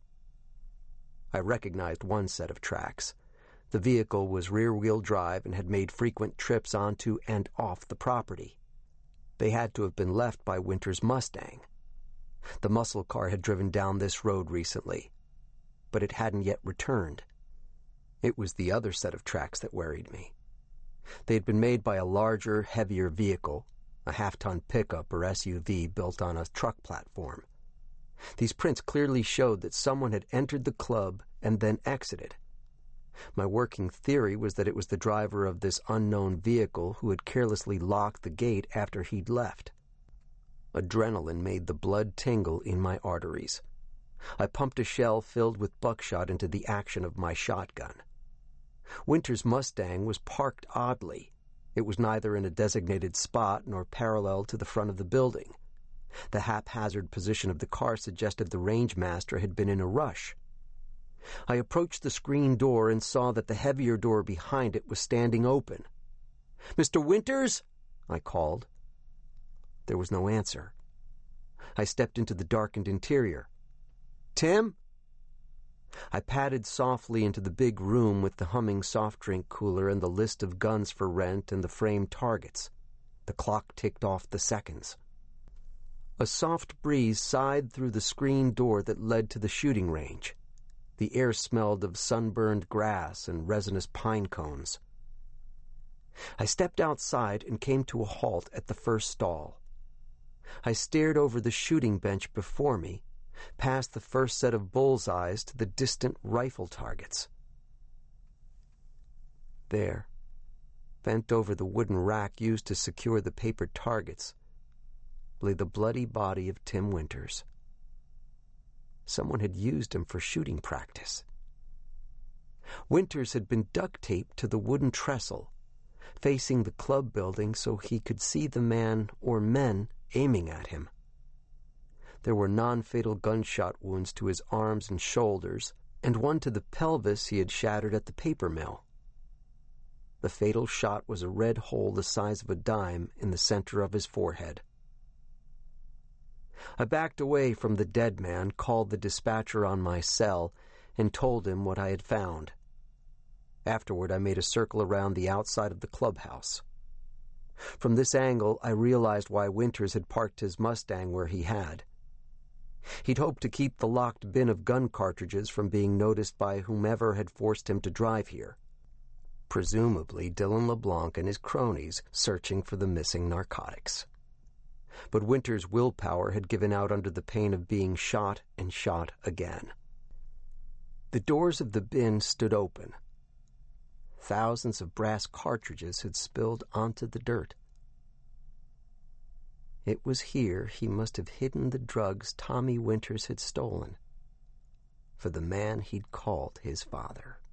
I recognized one set of tracks. The vehicle was rear-wheel drive and had made frequent trips onto and off the property. They had to have been left by Winter's Mustang. The muscle car had driven down this road recently, but it hadn't yet returned. It was the other set of tracks that worried me. They had been made by a larger, heavier vehicle, a half-ton pickup or SUV built on a truck platform. These prints clearly showed that someone had entered the club and then exited. My working theory was that it was the driver of this unknown vehicle who had carelessly locked the gate after he'd left. Adrenaline made the blood tingle in my arteries. I pumped a shell filled with buckshot into the action of my shotgun. Winter's Mustang was parked oddly. It was neither in a designated spot nor parallel to the front of the building. The haphazard position of the car suggested the rangemaster had been in a rush. I approached the screen door and saw that the heavier door behind it was standing open. "Mr. Winters?" I called. There was no answer. I stepped into the darkened interior. "Tim?" I padded softly into the big room with the humming soft drink cooler and the list of guns for rent and the framed targets. The clock ticked off the seconds. A soft breeze sighed through the screen door that led to the shooting range. The air smelled of sunburned grass and resinous pine cones. I stepped outside and came to a halt at the first stall. I stared over the shooting bench before me, past the first set of bullseyes to the distant rifle targets. There, bent over the wooden rack used to secure the paper targets, lay the bloody body of Tim Winters. Someone had used him for shooting practice. Winters had been duct-taped to the wooden trestle, facing the club building so he could see the man or men aiming at him. There were non-fatal gunshot wounds to his arms and shoulders, and one to the pelvis he had shattered at the paper mill. The fatal shot was a red hole the size of a dime in the center of his forehead. I backed away from the dead man, called the dispatcher on my cell, and told him what I had found. Afterward, I made a circle around the outside of the clubhouse. From this angle, I realized why Winters had parked his Mustang where he had. He'd hoped to keep the locked bin of gun cartridges from being noticed by whomever had forced him to drive here. Presumably Dylan LeBlanc and his cronies searching for the missing narcotics. But Winters' willpower had given out under the pain of being shot and shot again. The doors of the bin stood open. Thousands of brass cartridges had spilled onto the dirt. It was here he must have hidden the drugs Tommy Winters had stolen for the man he'd called his father.